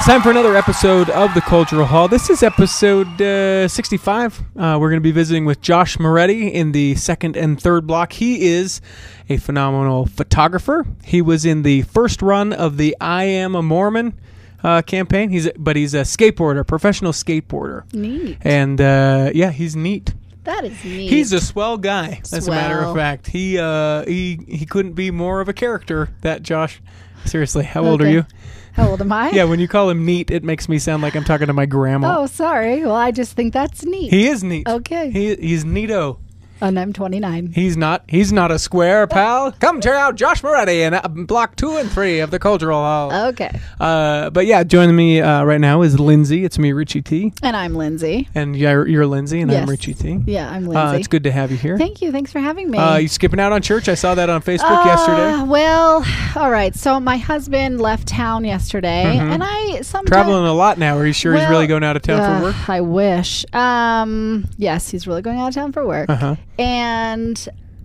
It's time for another episode of the Cultural Hall. This is episode 65. We're going to be visiting with Josh Moretti in the second and third block. He is a phenomenal photographer. He was in the first run of the I Am a Mormon campaign. He's a skateboarder, professional skateboarder. Neat. And he's neat. That is neat. He's a swell guy, as a matter of Swell. fact. He couldn't be more of a character, that Josh. Seriously, how old are Okay. you? How old am I? Yeah, when you call him neat, it makes me sound like I'm talking to my grandma. Oh, sorry. Well, I just think that's neat. He is neat. Okay. He's neato. And I'm 29. He's not a square, pal. Come check out Josh Moretti in block 2 and 3 of the Cultural Hall. Okay. But yeah, joining me right now is Lindsay. It's me, Richie T. And I'm Lindsay. And you're Lindsay, and I'm Yes. Richie T. Yeah, I'm Lindsay. It's good to have you here. Thank you. Thanks for having me. You skipping out on church? I saw that on Facebook yesterday. Well, all right. So my husband left town yesterday, Mhm. and I sometimes Traveling a lot now. Are you sure he's really going out of town for work? I wish. Yes, he's really going out of town for work. Uh-huh. And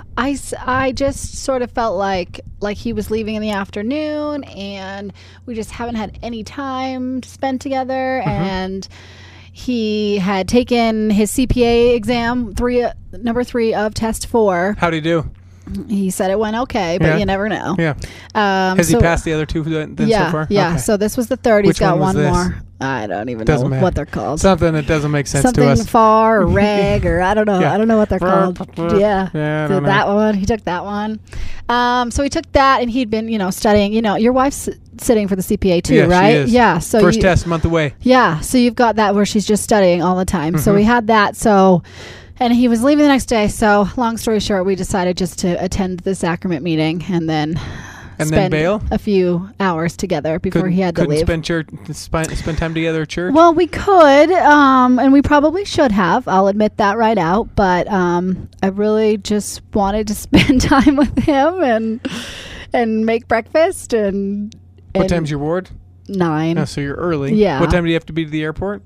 I just sort of felt like he was leaving in the afternoon, and we just haven't had any time to spend together. Mm-hmm. And he had taken his CPA exam, number 3 of test 4. How'd he do? He said it went okay, but Yeah. you never know. Yeah. Has he passed the other two then yeah, so far? Yeah. Okay. So this was the third. Which He's got one was one this? more. I don't even Doesn't know matter. what they're called. Something that doesn't make sense Something to us. FAR or reg or I don't know. Yeah. I don't know what they're called. Yeah. Yeah, I So don't know. that one. He took that one. So he took that, and he'd been, studying. Your wife's sitting for the CPA too, Yeah, she right? is. Yeah. So First test, month away. Yeah. So you've got that where she's just studying all the time. So Mhm. we had that. So. And he was leaving the next day. So long story short, we decided just to attend the sacrament meeting and then spend bail? a few hours together before he had to leave. Spend time together at church? Well, we could, and we probably should have. I'll admit that right out. But I really just wanted to spend time with him and make breakfast. And what time's your ward? 9. Oh, so you're early. Yeah. What time do you have to be to the airport?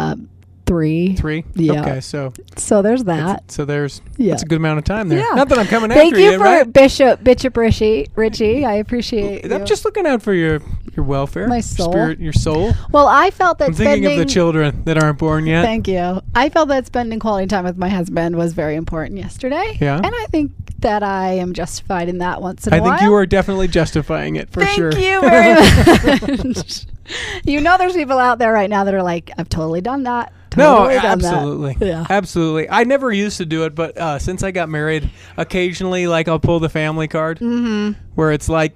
3. 3? Yeah. Okay, so there's that. that's a good amount of time there. Yeah. Not that I'm coming Thank after you you, for right? Bishop Richie. I appreciate you. I'm just looking out for your welfare. My soul. Spirit, your soul. Well, I felt that I'm thinking of the children that aren't born yet. Thank you. I felt that spending quality time with my husband was very important yesterday. Yeah. And I think that I am justified in that once in a while. I think you are definitely justifying it for sure. Thank you very much. There's people out there right now that are like, I've totally done that. Totally done absolutely. That. Yeah. Absolutely. I never used to do it, but since I got married, occasionally, I'll pull the family card where it's like,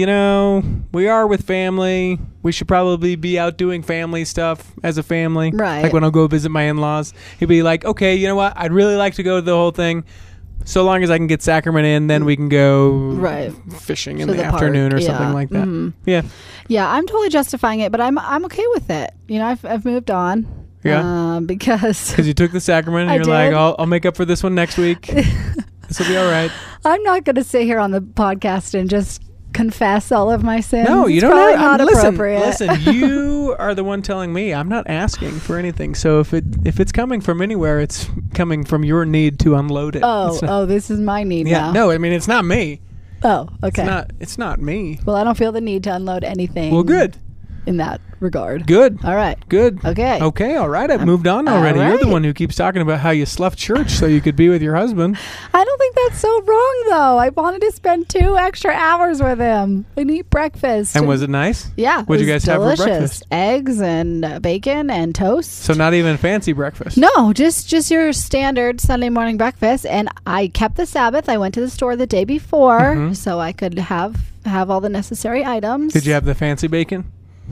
we are with family. We should probably be out doing family stuff as a family. Right. Like when I'll go visit my in-laws, he'd be like, okay, you know what? I'd really like to go to the whole thing. So long as I can get sacrament in, then we can go fishing in To the the park. afternoon or Yeah. something like that. Mhm. Yeah. Yeah, I'm totally justifying it, but I'm okay with it. I've moved on. Yeah. Because Because you took the sacrament and I you're like, did. I'll make up for this one next week. This will be all right. I'm not going to sit here on the podcast and just confess all of my sins. No, you It's don't probably know. not appropriate. Listen, you are the one telling me. I'm not asking for anything. So if it's coming from anywhere, it's coming from your need to unload it. It's not- this is my need yeah. now. No, I mean it's not me. Oh, okay. It's not me. Well, I don't feel the need to unload anything. Well, good. In that regard. Good. All right. Good. Okay. Okay. All right. I've moved on already. all You're the right. one who keeps talking about how you sloughed church so you could be with your husband. I don't think that's so wrong, though. I wanted to spend 2 extra hours with him and eat breakfast. And was it nice? Yeah. What'd you guys have for breakfast? Eggs and bacon and toast. So not even fancy breakfast. No, just your standard Sunday morning breakfast. And I kept the Sabbath. I went to the store the day before so I could have all the necessary items. Did you have the fancy bacon?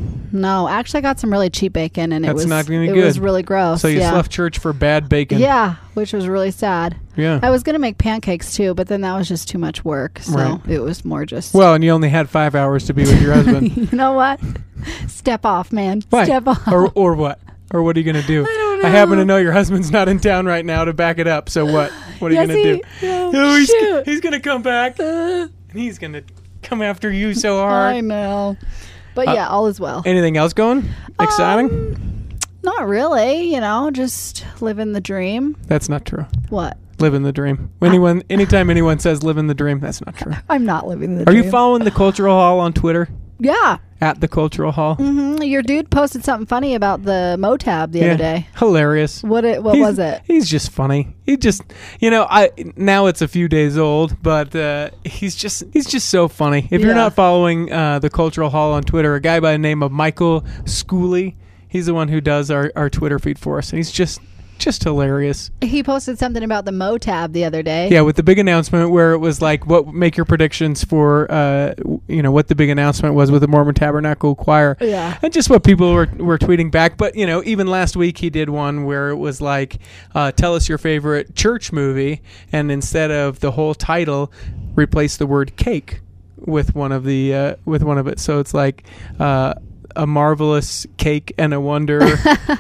No, actually, I got some really cheap bacon, and That's it was not gonna be it good. was really gross. So you yeah. sloughed church for bad bacon. Yeah, which was really sad. Yeah. I was gonna make pancakes too, but then that was just too much work. So Right. it was more just. Well, and you only had 5 hours to be with your husband. You know what? Step off, man. Why? Step off. Or what? Or what are you going to do? I don't know. I happen to know your husband's not in town right now to back it up. So what? What are you going to do? Oh, shoot. He's going to come back. And he's going to come after you so hard. I know. But yeah, all is well. Anything else going? Exciting? Not really. Just living the dream. That's not true. What? Living the dream. Anytime anyone says living the dream, that's not true. I'm not living the Are dream. you following the Cultural Hall on Twitter? Yeah. At the Cultural Hall. Mm-hmm. Your dude posted something funny about the Motab the other day. Hilarious. What was it? He's just funny. He just, now it's a few days old, but he's just so funny. If you're not following the Cultural Hall on Twitter, a guy by the name of Michael Schooley, he's the one who does our Twitter feed for us, and he's just hilarious. He posted something about the Motab the other day. Yeah, with the big announcement where it was like, make your predictions for, what the big announcement was with the Mormon Tabernacle Choir. Yeah. And just what people were tweeting back. But, even last week he did one where it was like, tell us your favorite church movie. And instead of the whole title, replace the word cake with one of it. So it's like, a marvelous cake and a wonder,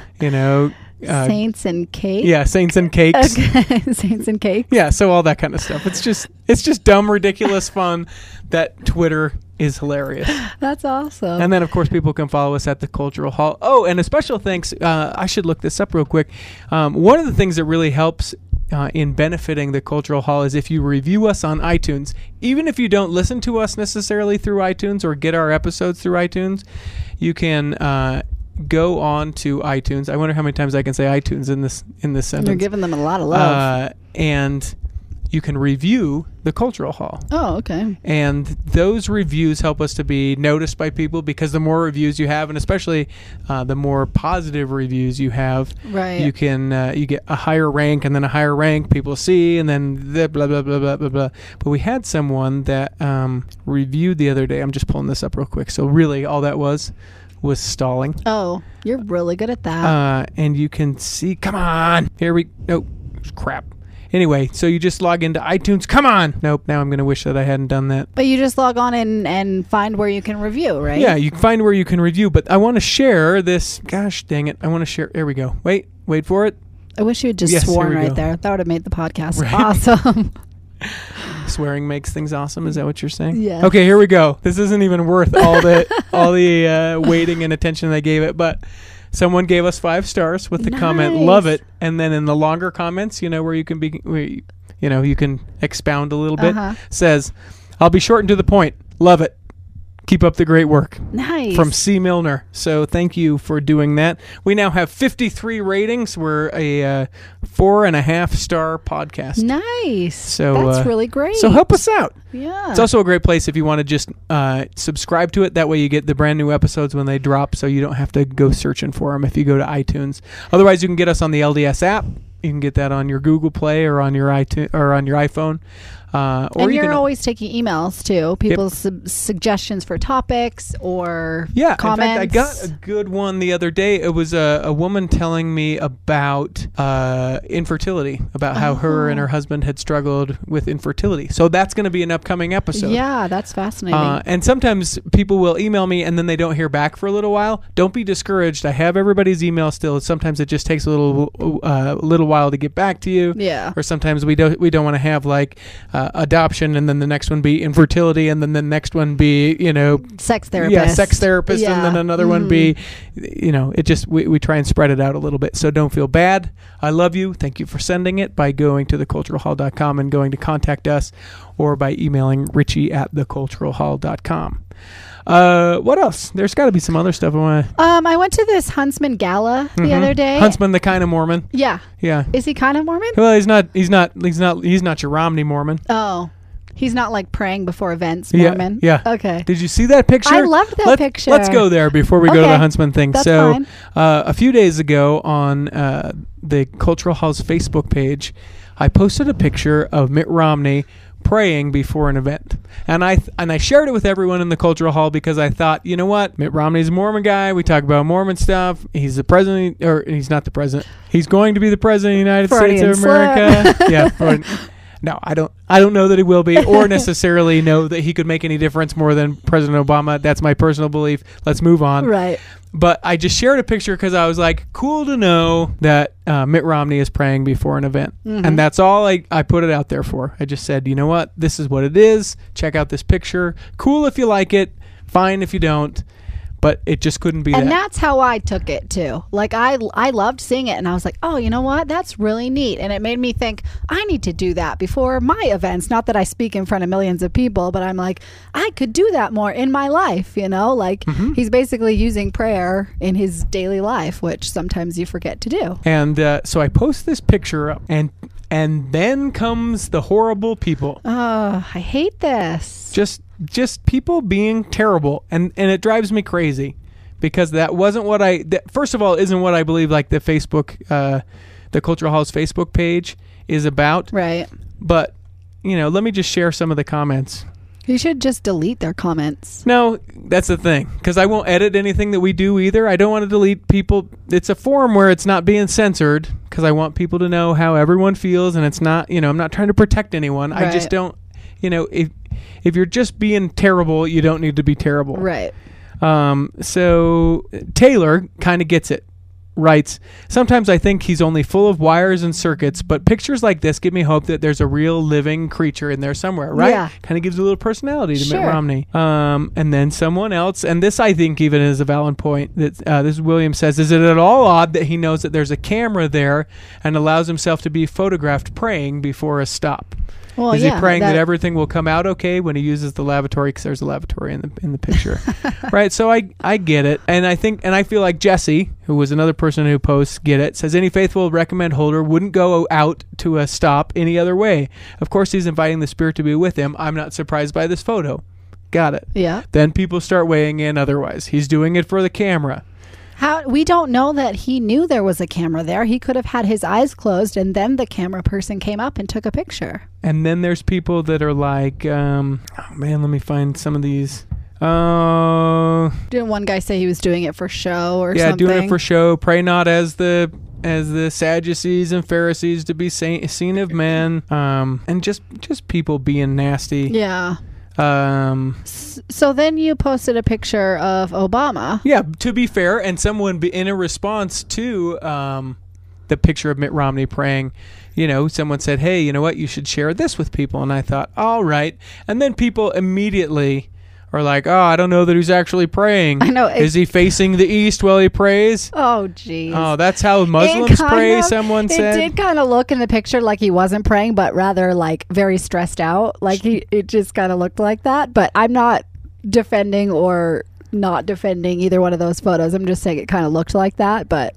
Saints and cake. Yeah, Saints and Cakes. Okay. Saints and cakes. Yeah, so all that kind of stuff. It's just dumb, ridiculous fun. That Twitter is hilarious. That's awesome. And then, of course, people can follow us at the Cultural Hall. Oh, and a special thanks. I should look this up real quick. One of the things that really helps in benefiting the Cultural Hall is if you review us on iTunes. Even if you don't listen to us necessarily through iTunes or get our episodes through iTunes, you can go on to iTunes. I wonder how many times I can say iTunes in this sentence. You're giving them a lot of love. And you can review the Cultural Hall. Oh, okay. And those reviews help us to be noticed by people, because the more reviews you have, and especially the more positive reviews you have, right, you can you get a higher rank, and then a higher rank people see, and then blah blah blah blah blah blah. But we had someone that reviewed the other day. I'm just pulling this up real quick. So really, all that was stalling. Oh, you're really good at that. And you can see. Come on, crap. Anyway, so you just log into iTunes. Come on. Nope. Now I'm going to wish that I hadn't done that. But you just log on and find where you can review, right? Yeah, you can find where you can review. But I want to share this. Gosh dang it. I want to share. There we go. Wait for it. I wish you had just sworn right there. That would have made the podcast right. Awesome. Swearing makes things awesome. Is that what you're saying? Yeah. Okay, here we go. This isn't even worth all the waiting and attention I gave it, but someone gave us 5 stars with the comment, love it. And then in the longer comments, where you can you can expound a little bit, says, I'll be short and to the point. Love it. Keep up the great work. Nice. From C. Milner. So thank you for doing that. We now have 53 ratings. We're a 4.5-star podcast. Nice. So that's really great. So help us out. Yeah. It's also a great place if you want to just subscribe to it. That way you get the brand new episodes when they drop, so you don't have to go searching for them if you go to iTunes. Otherwise, you can get us on the LDS app. You can get that on your Google Play or on your iTunes or on your iPhone. And you're always taking emails too. People's suggestions for topics or comments. In fact, I got a good one the other day. It was a woman telling me about infertility, about how her and her husband had struggled with infertility. So that's going to be an upcoming episode. Yeah, that's fascinating. And sometimes people will email me and then they don't hear back for a little while. Don't be discouraged. I have everybody's email still. Sometimes it just takes a little while to get back to you. Yeah. Or sometimes we don't want to have like adoption, and then the next one be infertility, and then the next one be sex therapist. Yeah, sex therapist, and then another one be it just we try and spread it out a little bit. So don't feel bad. I love you. Thank you for sending it by going to theculturalhall.com and going to contact us, or by emailing richie@theculturalhall.com. What else? There's got to be some other stuff I want to... I went to this Huntsman Gala the other day. Huntsman, the kind of Mormon. Yeah. Is he kind of Mormon? Well, he's not your Romney Mormon. Oh. He's not like praying before events Mormon. Yeah. Okay. Did you see that picture? I loved that picture. Let's go there before we go to the Huntsman thing. That's so fine. A few days ago on the Cultural Hall's Facebook page, I posted a picture of Mitt Romney praying before an event, and I shared it with everyone in the Cultural Hall because I thought, you know what, Mitt Romney's a Mormon guy. We talk about Mormon stuff. He's the president, or he's not the president. He's going to be the president of the United States of America. Yeah. No, I don't know that he will be, or necessarily know that he could make any difference more than President Obama. That's my personal belief. Let's move on. Right. But I just shared a picture because I was like, cool to know that Mitt Romney is praying before an event. Mm-hmm. And that's all I put it out there for. I just said, you know what? This is what it is. Check out this picture. Cool if you like it. Fine if you don't. but it just couldn't be and that. that's how I took it too. Like I loved seeing it, and I was like, oh, you know what? That's really neat. And it made me think I need to do that before my events. Not that I speak in front of millions of people, but I'm like, I could do that more in my life, you know? Like he's basically using prayer in his daily life, which sometimes you forget to do. And so I post this picture up, and then comes the horrible people. Oh, I hate this. Just people being terrible, and it drives me crazy, because that wasn't what first of all, isn't what I believe like the Facebook the Cultural Hall's Facebook page is about. Right. But let me just share some of the comments. You should just delete their comments. No, that's the thing, because I won't edit anything that we do either. I don't want to delete people. It's a forum where it's not being censored, because I want people to know how everyone feels, and it's not, I'm not trying to protect anyone. Right. I just don't, if you're just being terrible, you don't need to be terrible. Right. So Taylor kind of gets it. Writes, sometimes I think he's only full of wires and circuits, but pictures like this give me hope that there's a real living creature in there somewhere, right? Yeah. Kind of gives a little personality to Sure. Mitt Romney. And then someone else, and this I think even is a valid point, that this is William says, is it at all odd that he knows that there's a camera there and allows himself to be photographed praying before a stop? Well, is yeah, he praying that everything will come out okay when he uses the lavatory, because there's a lavatory in the picture? Right. So I get it. And I feel like Jesse, who was another person who posts, get it, says any faithful recommend holder wouldn't go out to a stop any other way. Of course, he's inviting the Spirit to be with him. I'm not surprised by this photo. Got it. Yeah. Then people start weighing in otherwise. He's doing it for the camera. We don't know that he knew there was a camera there. He could have had his eyes closed, and then the camera person came up and took a picture. And then there's people that are like, oh man, let me find some of these. Didn't one guy say he was doing it for show or something? Yeah, doing it for show. Pray not as the Sadducees and Pharisees to be seen of men. And just people being nasty. Yeah. So then you posted a picture of Obama. Yeah, to be fair, and someone in a response to the picture of Mitt Romney praying, someone said, hey, you know what, you should share this with people. And I thought, all right. And then people immediately are like, oh, I don't know that he's actually praying. I know. Is he facing the east while he prays? Oh, geez. Oh, that's how Muslims pray, someone said. It did kind of look in the picture like he wasn't praying, but rather like very stressed out. Like it just kind of looked like that. But I'm not defending or not defending either one of those photos. I'm just saying it kind of looked like that. But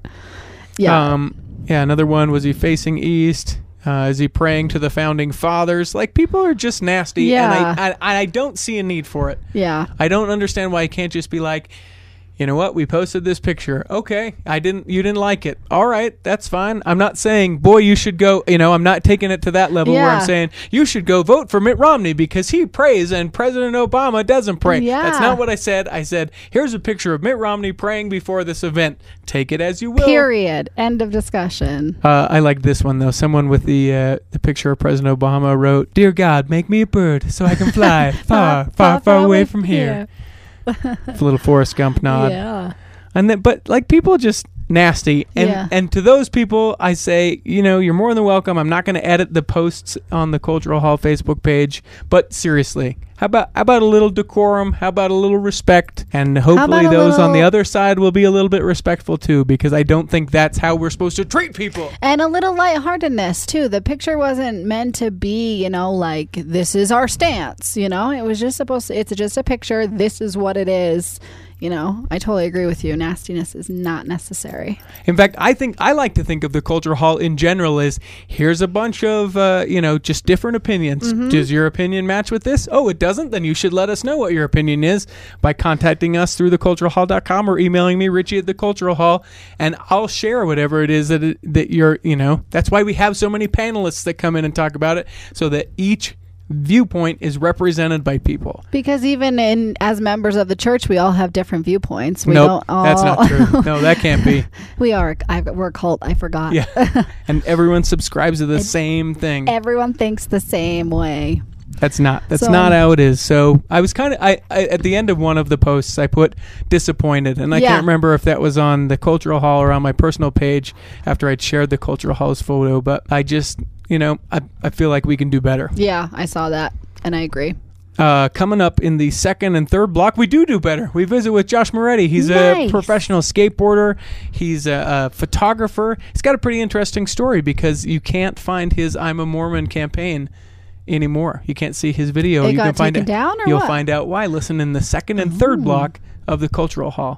yeah. Another one, was he facing east? Is he praying to the founding fathers? Like, people are just nasty. Yeah. And I don't see a need for it. Yeah. I don't understand why you can't just be like, you know what, we posted this picture. Okay, you didn't like it. All right, that's fine. I'm not saying, boy, you should go, I'm not taking it to that level where I'm saying you should go vote for Mitt Romney because he prays and President Obama doesn't pray. Yeah. That's not what I said. I said, here's a picture of Mitt Romney praying before this event. Take it as you will. Period. End of discussion. I like this one, though. Someone with the picture of President Obama wrote, "Dear God, make me a bird so I can fly far, far, far away from here." It's a little Forrest Gump nod. Yeah. And then, but like, people just nasty. And to those people, I say, you're more than welcome. I'm not going to edit the posts on the Cultural Hall Facebook page, but seriously, how about a little decorum? How about a little respect? And hopefully those on the other side will be a little bit respectful too, because I don't think that's how we're supposed to treat people. And a little lightheartedness too. The picture wasn't meant to be, like, this is our stance, it was just it's just a picture. This is what it is. I totally agree with you. Nastiness is not necessary. In fact, I like to think of the Culture Hall in general as, here's a bunch of, just different opinions. Mm-hmm. Does your opinion match with this? Oh, it doesn't? Then you should let us know what your opinion is by contacting us through theculturalhall.com or emailing me, Richie at the Cultural Hall, and I'll share whatever it is that you're, that's why we have so many panelists that come in and talk about it, so that each viewpoint is represented by people. Because even as members of the church, we all have different viewpoints. Nope, that's not true. No, that can't be. We're a cult. I forgot. Yeah, and everyone subscribes to the same thing. Everyone thinks the same way. That's not how it is. So I was kind of at the end of one of the posts I put disappointed, and I can't remember if that was on the Cultural Hall or on my personal page after I'd shared the Cultural Hall's photo, but I just I feel like we can do better. Yeah, I saw that and I agree. Coming up in the second and third block, we do better. We visit with Josh Moretti. He's a professional skateboarder. He's a photographer. He's got a pretty interesting story because you can't find his I'm a Mormon campaign anymore. You can't see his video. It got taken down, or you'll what? find out why. Listen in the second and third block of the Cultural Hall.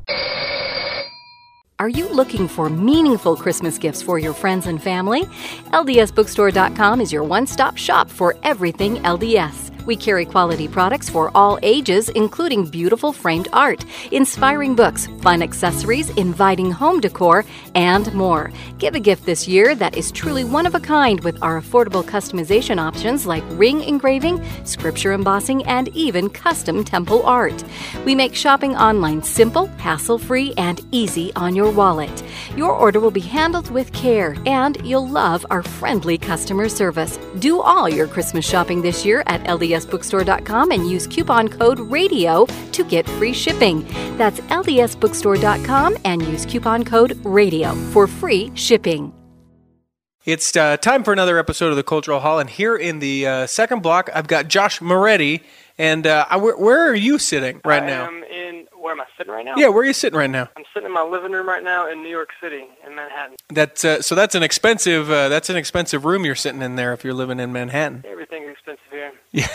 Are you looking for meaningful Christmas gifts for your friends and family? LDSBookstore.com is your one-stop shop for everything LDS. We carry quality products for all ages, including beautiful framed art, inspiring books, fun accessories, inviting home decor, and more. Give a gift this year that is truly one of a kind with our affordable customization options like ring engraving, scripture embossing, and even custom temple art. We make shopping online simple, hassle-free, and easy on your wallet. Your order will be handled with care, and you'll love our friendly customer service. Do all your Christmas shopping this year at LDSBookstore.com and use coupon code RADIO to get free shipping. That's LDSBookstore.com and use coupon code RADIO for free shipping. It's time for another episode of the Cultural Hall, and here in the second block, I've got Josh Moretti. And where are you sitting right now? Where am I sitting right now? Yeah, where are you sitting right now? I'm sitting in my living room right now in New York City, in Manhattan. That's an expensive room you're sitting in there if you're living in Manhattan. Everything's expensive here. Yeah,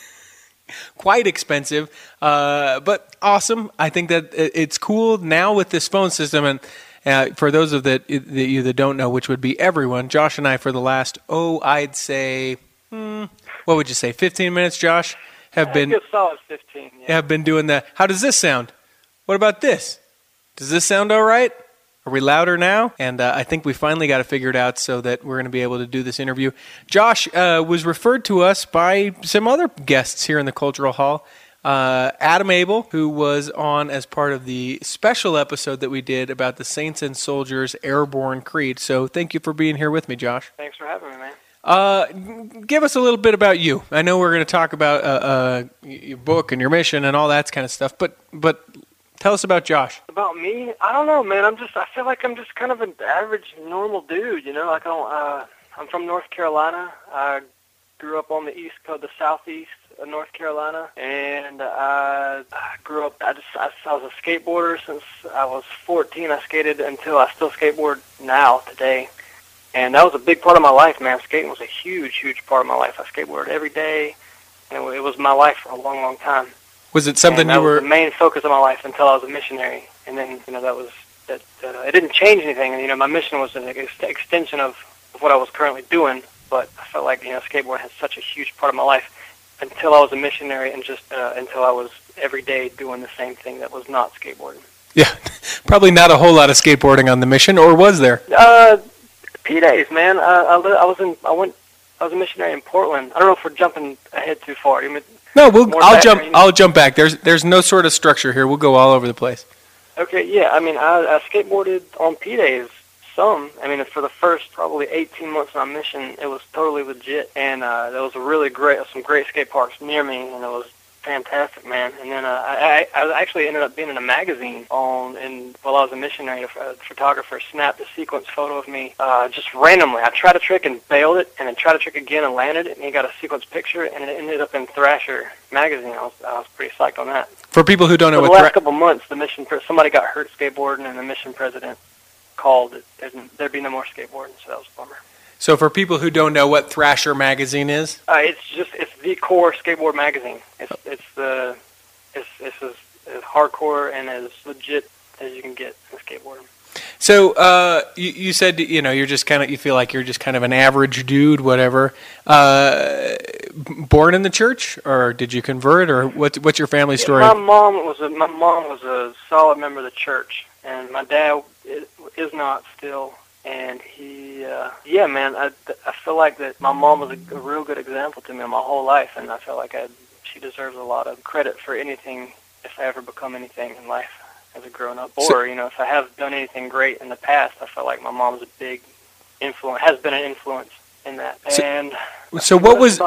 quite expensive, but awesome. I think that it's cool now with this phone system, and for those of you that don't know, which would be everyone, Josh and I for the last I'd say, what would you say, 15 minutes, Josh? Have been a solid 15. Yeah. Have been doing that. How does this sound? What about this? Does this sound all right? Are we louder now? And I think we finally got it figured out so that we're going to be able to do this interview. Josh was referred to us by some other guests here in the Cultural Hall. Adam Abel, who was on as part of the special episode that we did about the Saints and Soldiers Airborne Creed. So thank you for being here with me, Josh. Thanks for having me, man. Give us a little bit about you. I know we're going to talk about your book and your mission and all that kind of stuff, but tell us about Josh. About me? I don't know, man. I feel like I'm just kind of an average, normal dude, you know? I'm from North Carolina. I grew up on the east coast, the southeast of North Carolina, and I grew up, I was a skateboarder since I was 14. I skated until I still skateboard now, today. And that was a big part of my life, man. Skating was a huge, huge part of my life. I skateboarded every day, and it was my life for a long, long time. Was it something that was the main focus of my life until I was a missionary? And then, it didn't change anything. And, my mission was an extension of what I was currently doing, but I felt like, skateboarding had such a huge part of my life until I was a missionary and just until I was every day doing the same thing that was not skateboarding. Yeah, probably not a whole lot of skateboarding on the mission, or was there? P-Days, man. I was a missionary in Portland. I don't know if we're jumping ahead too far. No, I'll jump back. There's no sort of structure here. We'll go all over the place. Okay, yeah. I skateboarded on P-Days some. For the first probably 18 months of my mission, it was totally legit, and there was some great skate parks near me, and it was fantastic, man. And then I actually ended up being in a magazine while I was a missionary. A photographer snapped a sequence photo of me just randomly. I tried a trick and bailed it, and then tried a trick again and landed it, and he got a sequence picture, and it ended up in Thrasher magazine. I was pretty psyched on that. For people who don't know, the last couple months, somebody got hurt skateboarding, and the mission president called there'd be no more skateboarding, so that was a bummer. So for people who don't know what Thrasher magazine is, it's the core skateboard magazine. It's as hardcore and as legit as you can get in skateboarding. So you said you feel like you're just kind of an average dude, whatever. Born in the church, or did you convert, or what's your family story? My mom was a solid member of the church, and my dad is not still. And he, I feel like that my mom was a real good example to me my whole life, and I feel like she deserves a lot of credit for anything, if I ever become anything in life as a grown-up. Or, if I have done anything great in the past, I feel like my mom's a big influence, has been an influence in that. So what was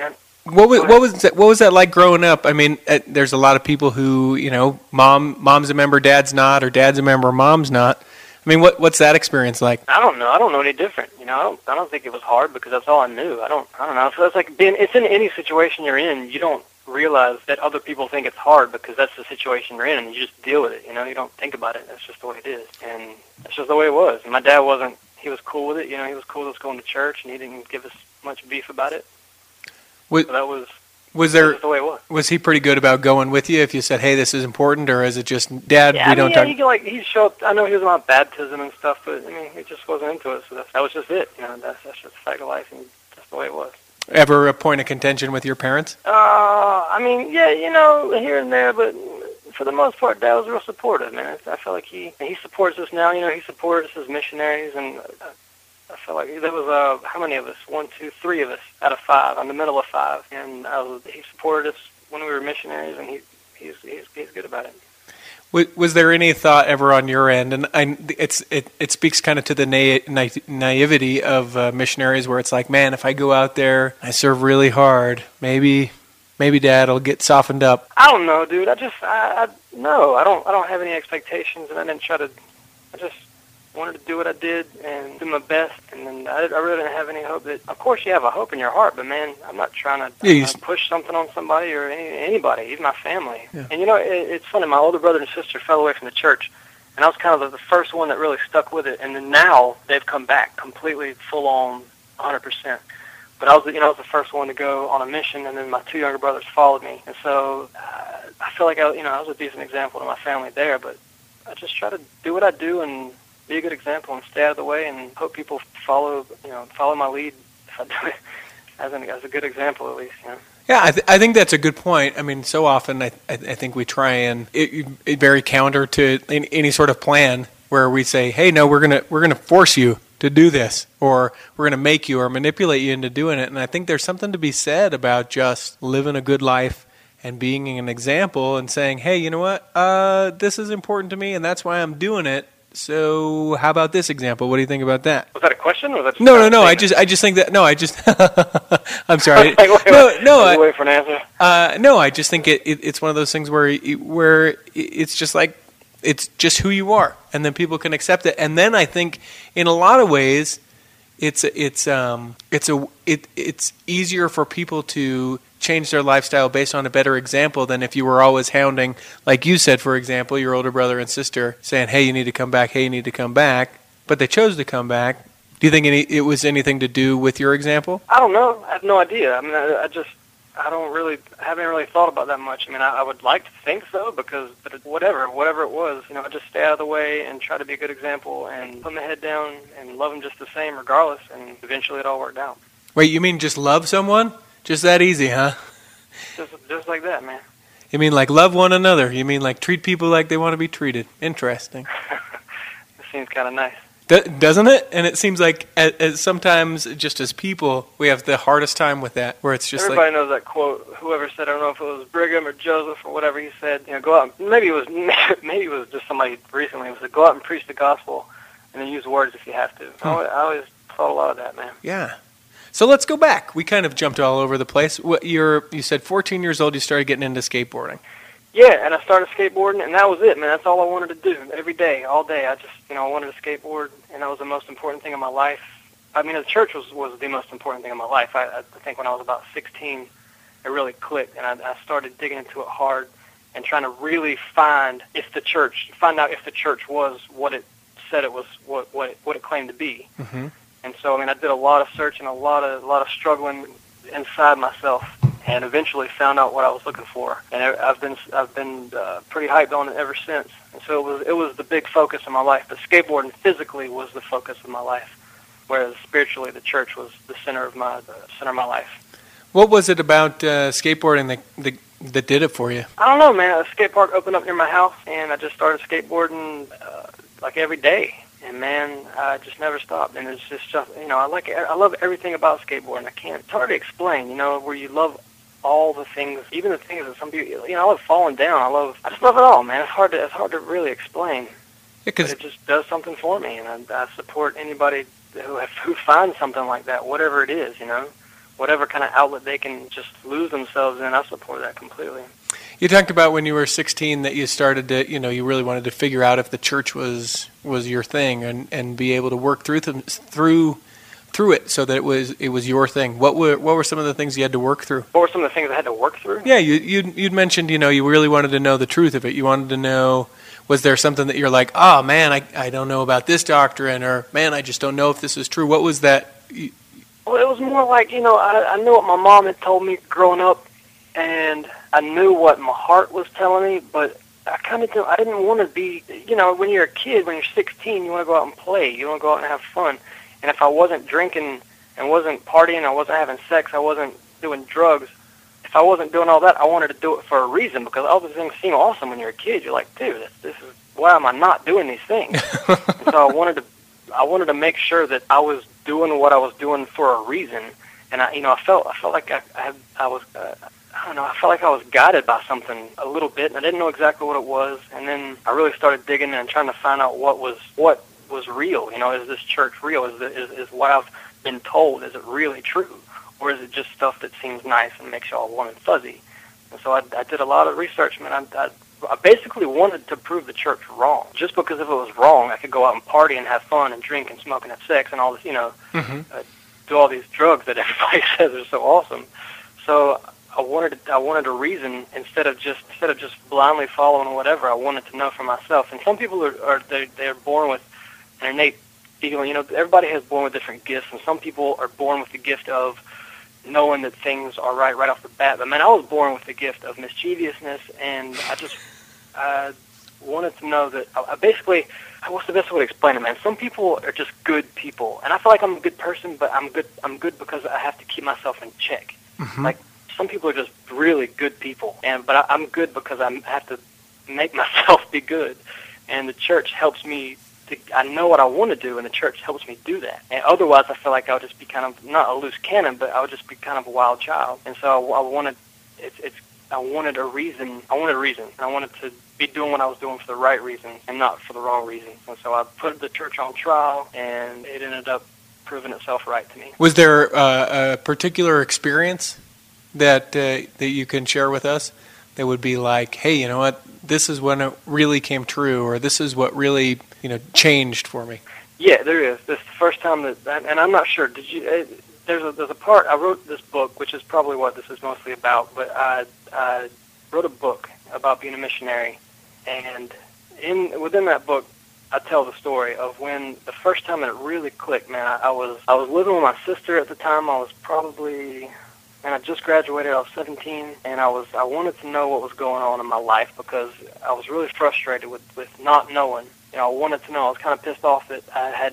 that like growing up? There's a lot of people who, mom's a member, dad's not, or dad's a member, mom's not. What's that experience like? I don't know. I don't know any different. I don't think it was hard because that's all I knew. I don't know. So it's like it's in any situation you're in. You don't realize that other people think it's hard because that's the situation you're in, and you just deal with it. You know, you don't think about it. That's just the way it is, and that's just the way it was. And my dad wasn't. He was cool with it. You know, he was cool with us going to church, and he didn't give us much beef about it. So that was the way it was. Was he pretty good about going with you if you said, "Hey, this is important," or is it just, "Dad, yeah, we don't talk"? Yeah, he'd show up. I know he was about baptism and stuff, but I mean, he just wasn't into it. So that was just it. You know, that's just a fact of life, and that's the way it was. Ever a point of contention with your parents? I mean, yeah, you know, here and there, but for the most part, Dad was real supportive, man. I feel like he supports us now. You know, he supports us as missionaries, and I feel like there was how many of us? 1, 2, 3 of us out of 5. I'm the middle of 5, and he supported us when we were missionaries, and he's good about it. Was there any thought ever on your end, and it speaks kind of to the naivety of missionaries, where it's like, man, if I go out there, I serve really hard, maybe Dad will get softened up. I don't know, dude. I don't have any expectations, and I just wanted to do what I did and do my best, and then I really didn't have any hope that. Of course, you have a hope in your heart, but man, I'm not trying to push something on somebody or anybody, even my family. Yeah. And you know, it's funny. My older brother and sister fell away from the church, and I was kind of the first one that really stuck with it. And then now they've come back completely, full on, 100%. But I was the first one to go on a mission, and then my 2 younger brothers followed me, and so I feel like I was a decent example to my family there. But I just try to do what I do and be a good example and stay out of the way, and hope people follow my lead if I do it as a good example, at least. You know? Yeah, I think that's a good point. I mean, so often I think we try and it very counter to any sort of plan where we say, hey, no, we're gonna force you to do this, or we're gonna make you or manipulate you into doing it. And I think there's something to be said about just living a good life and being an example and saying, hey, you know what, this is important to me, and that's why I'm doing it. So how about this example? What do you think about that? Was that a question? Or was that just No. I just think that. No, I just. I'm sorry. Wait for an answer. No, I just think it's one of those things where it's just like it's just who you are, and then people can accept it. And then I think in a lot of ways, it's easier for people to change their lifestyle based on a better example than if you were always hounding, like you said, for example, your older brother and sister saying, hey, you need to come back, but they chose to come back. Do you think it was anything to do with your example? I don't know. I have no idea. I mean, I haven't really thought about that much. I mean, I would like to think so, but whatever it was, I just stay out of the way and try to be a good example and put my head down and love them just the same regardless, and eventually it all worked out. Wait, you mean just love someone? Just that easy, huh? Just like that, man. You mean like love one another? You mean like treat people like they want to be treated? Interesting. It seems kind of nice. Doesn't it? And it seems like as sometimes, just as people, we have the hardest time with that, where it's just everybody knows that quote. Whoever said, I don't know if it was Brigham or Joseph or whatever, he said, go out. Maybe it was just somebody recently. It was go out and preach the gospel, and then use words if you have to. I always thought a lot of that, man. Yeah. So let's go back. We kind of jumped all over the place. You said 14 years old, you started getting into skateboarding. Yeah, and I started skateboarding, and that was it, man. That's all I wanted to do every day, all day. I just, I wanted to skateboard, and that was the most important thing in my life. I mean, the church was the most important thing in my life. I think when I was about 16, it really clicked, and I started digging into it hard and trying to really find out if the church was what it said it was, what it claimed to be. Mm-hmm. And so, I mean, I did a lot of searching, a lot of struggling inside myself, and eventually found out what I was looking for. And I've been pretty hyped on it ever since. And so it was the big focus of my life. But skateboarding physically was the focus of my life, whereas spiritually the church was the center of my life. What was it about skateboarding that did it for you? I don't know, man. A skate park opened up near my house, and I just started skateboarding like every day. And man, I just never stopped. And it's just I love everything about skateboarding. It's hard to explain, where you love all the things, even the things that some people, I love falling down. I just love it all, man. It's hard to really explain. Yeah, but it just does something for me, and I support anybody who finds something like that, whatever it is, whatever kind of outlet they can just lose themselves in. I support that completely. You talked about when you were 16 that you started to, you really wanted to figure out if the church was your thing and be able to work through through it so that it was your thing? What were some of the things you had to work through? What were some of the things I had to work through? Yeah, you'd mentioned, you really wanted to know the truth of it. You wanted to know, was there something that you're like, oh man, I don't know about this doctrine, or man, I just don't know if this is true. What was that? Well, it was more like, I knew what my mom had told me growing up, and I knew what my heart was telling me, but I didn't want to be, when you're a kid, when you're 16, you want to go out and play. You want to go out and have fun. And if I wasn't drinking and wasn't partying, I wasn't having sex, I wasn't doing drugs, if I wasn't doing all that, I wanted to do it for a reason, because all those things seem awesome when you're a kid. You're like, dude, this is, why am I not doing these things? And so I wanted to make sure that I was doing what I was doing for a reason. And I felt like I was guided by something a little bit, and I didn't know exactly what it was. And then I really started digging and trying to find out what was real. Is this church real? Is what I've been told, is it really true? Or is it just stuff that seems nice and makes you all warm and fuzzy? And so I did a lot of research, man. I basically wanted to prove the church wrong. Just because if it was wrong, I could go out and party and have fun and drink and smoke and have sex and all this, do all these drugs that everybody says are so awesome. So I wanted a reason instead of just blindly following whatever. I wanted to know for myself. And some people they're born with an innate feeling. Everybody has born with different gifts, and some people are born with the gift of knowing that things are right off the bat. But man, I was born with the gift of mischievousness, and I wanted to know that. What's the best way to explain it, man? Some people are just good people, and I feel like I'm a good person, but I'm good because I have to keep myself in check. Mm-hmm. Like some people are just really good people, but I'm good because I have to make myself be good, and the church helps me. I know what I want to do, and the church helps me do that. And otherwise, I feel like I would just be kind of, not a loose cannon, but I would just be kind of a wild child. And so I wanted a reason. I wanted to be doing what I was doing for the right reason and not for the wrong reason. And so I put the church on trial, and it ended up proving itself right to me. Was there a particular experience that you can share with us that would be like, hey, you know what? This is when it really came true, or this is what really, changed for me. Yeah, there is. This is the first time that, and I'm not sure. Did you? There's a part. I wrote this book, which is probably what this is mostly about. But I wrote a book about being a missionary, and within that book, I tell the story of when the first time that it really clicked. Man, I was living with my sister at the time. I was probably. And I just graduated. I was 17, and I wanted to know what was going on in my life because I was really frustrated with not knowing. I wanted to know. I was kind of pissed off that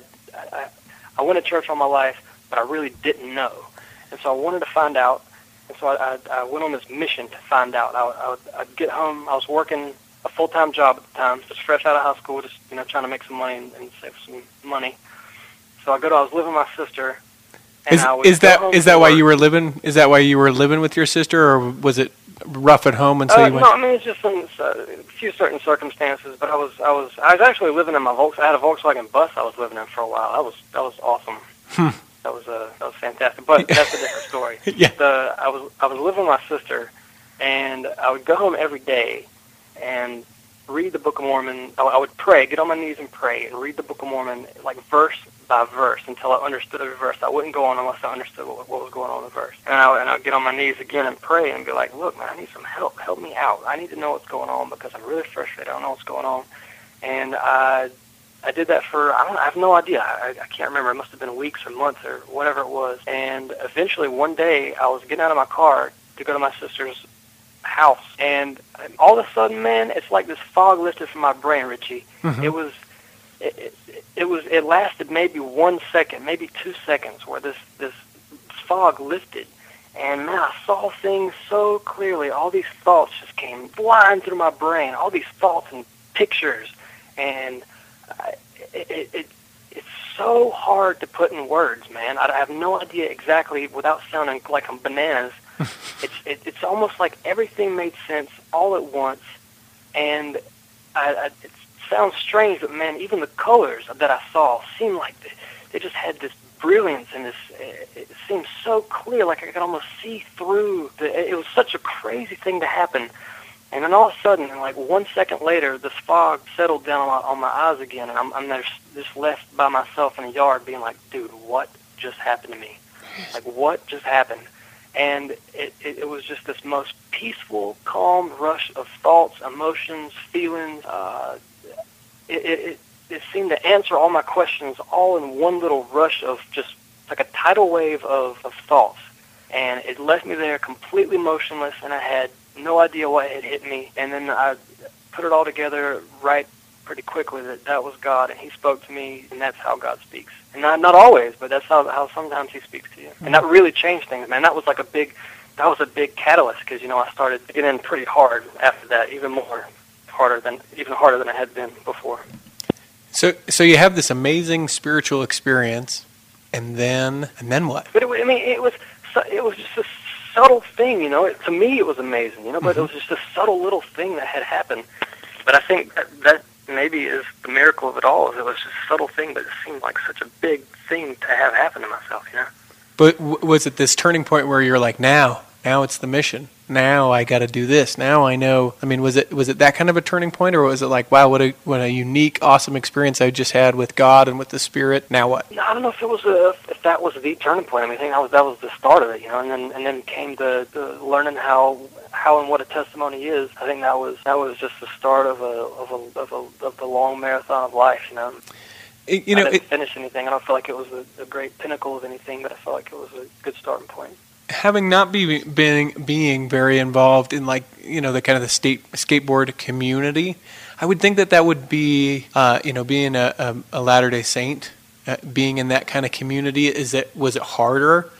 I went to church all my life, but I really didn't know. And so I wanted to find out. And so I went on this mission to find out. I'd get home. I was working a full-time job at the time, just fresh out of high school, just trying to make some money and save some money. So I was living with my sister. Is that why you were living? Is that why you were living with your sister, or was it rough at home and so you went? No, I mean it's just a few certain circumstances. But I was actually living in my I had a Volkswagen bus I was living in for a while. That was awesome. That was fantastic. But that's a different story. Yeah. I was living with my sister, and I would go home every day and read the Book of Mormon. I would pray, get on my knees and pray, and read the Book of Mormon like verse by verse until I understood every verse. I wouldn't go on unless I understood what was going on in the verse. And I'd get on my knees again and pray and be like, look, man, I need some help. Help me out. I need to know what's going on because I'm really frustrated. I don't know what's going on. And I did that for, I have no idea. I can't remember. It must have been weeks or months or whatever it was. And eventually one day I was getting out of my car to go to my sister's house. And all of a sudden, man, it's like this fog lifted from my brain, Richie. Mm-hmm. It lasted maybe 1 second, maybe 2 seconds, where this fog lifted, and man, I saw things so clearly. All these thoughts just came flying through my brain. All these thoughts and pictures, and it's so hard to put in words, man. I have no idea exactly without sounding like I'm bananas. It's almost like everything made sense all at once, and it sounds strange, but man, even the colors that I saw seemed like they just had this brilliance and this. It seemed so clear, like I could almost see through. It was such a crazy thing to happen, and then all of a sudden, like 1 second later, this fog settled down on my eyes again, and I'm just left by myself in the yard, being like, dude, what just happened to me? Like, what just happened? And it was just this most peaceful, calm rush of thoughts, emotions, feelings. It seemed to answer all my questions all in one little rush of just like a tidal wave of thoughts. And it left me there completely motionless, and I had no idea what had hit me. And then I put it all together right pretty quickly that was God, and He spoke to me, and that's how God speaks. And not always, but that's how sometimes He speaks to you. And that really changed things, man. That was a big catalyst, because, I started getting in pretty hard after that, even harder than I had been before. So you have this amazing spiritual experience, and then what? But it was just a subtle thing, to me it was amazing, but it was just a subtle little thing that had happened. But I think that maybe is the miracle of it all. It was just a subtle thing, but it seemed like such a big thing to have happen to myself, But was it this turning point where you're like, now it's the mission. Now I got to do this. Now I know. I mean, was it that kind of a turning point, or was it like, wow, what a unique, awesome experience I just had with God and with the Spirit? Now what? No, I don't know if that was the turning point. I think that was the start of it, and then came the learning how and what a testimony is. I think that was just the start of the long marathon of life, I didn't finish anything. I don't feel like it was a great pinnacle of anything, but I felt like it was a good starting point. Having not being very involved in the kind of the skateboard community, I would think that would be being a Latter-day Saint, being in that kind of community. Was it harder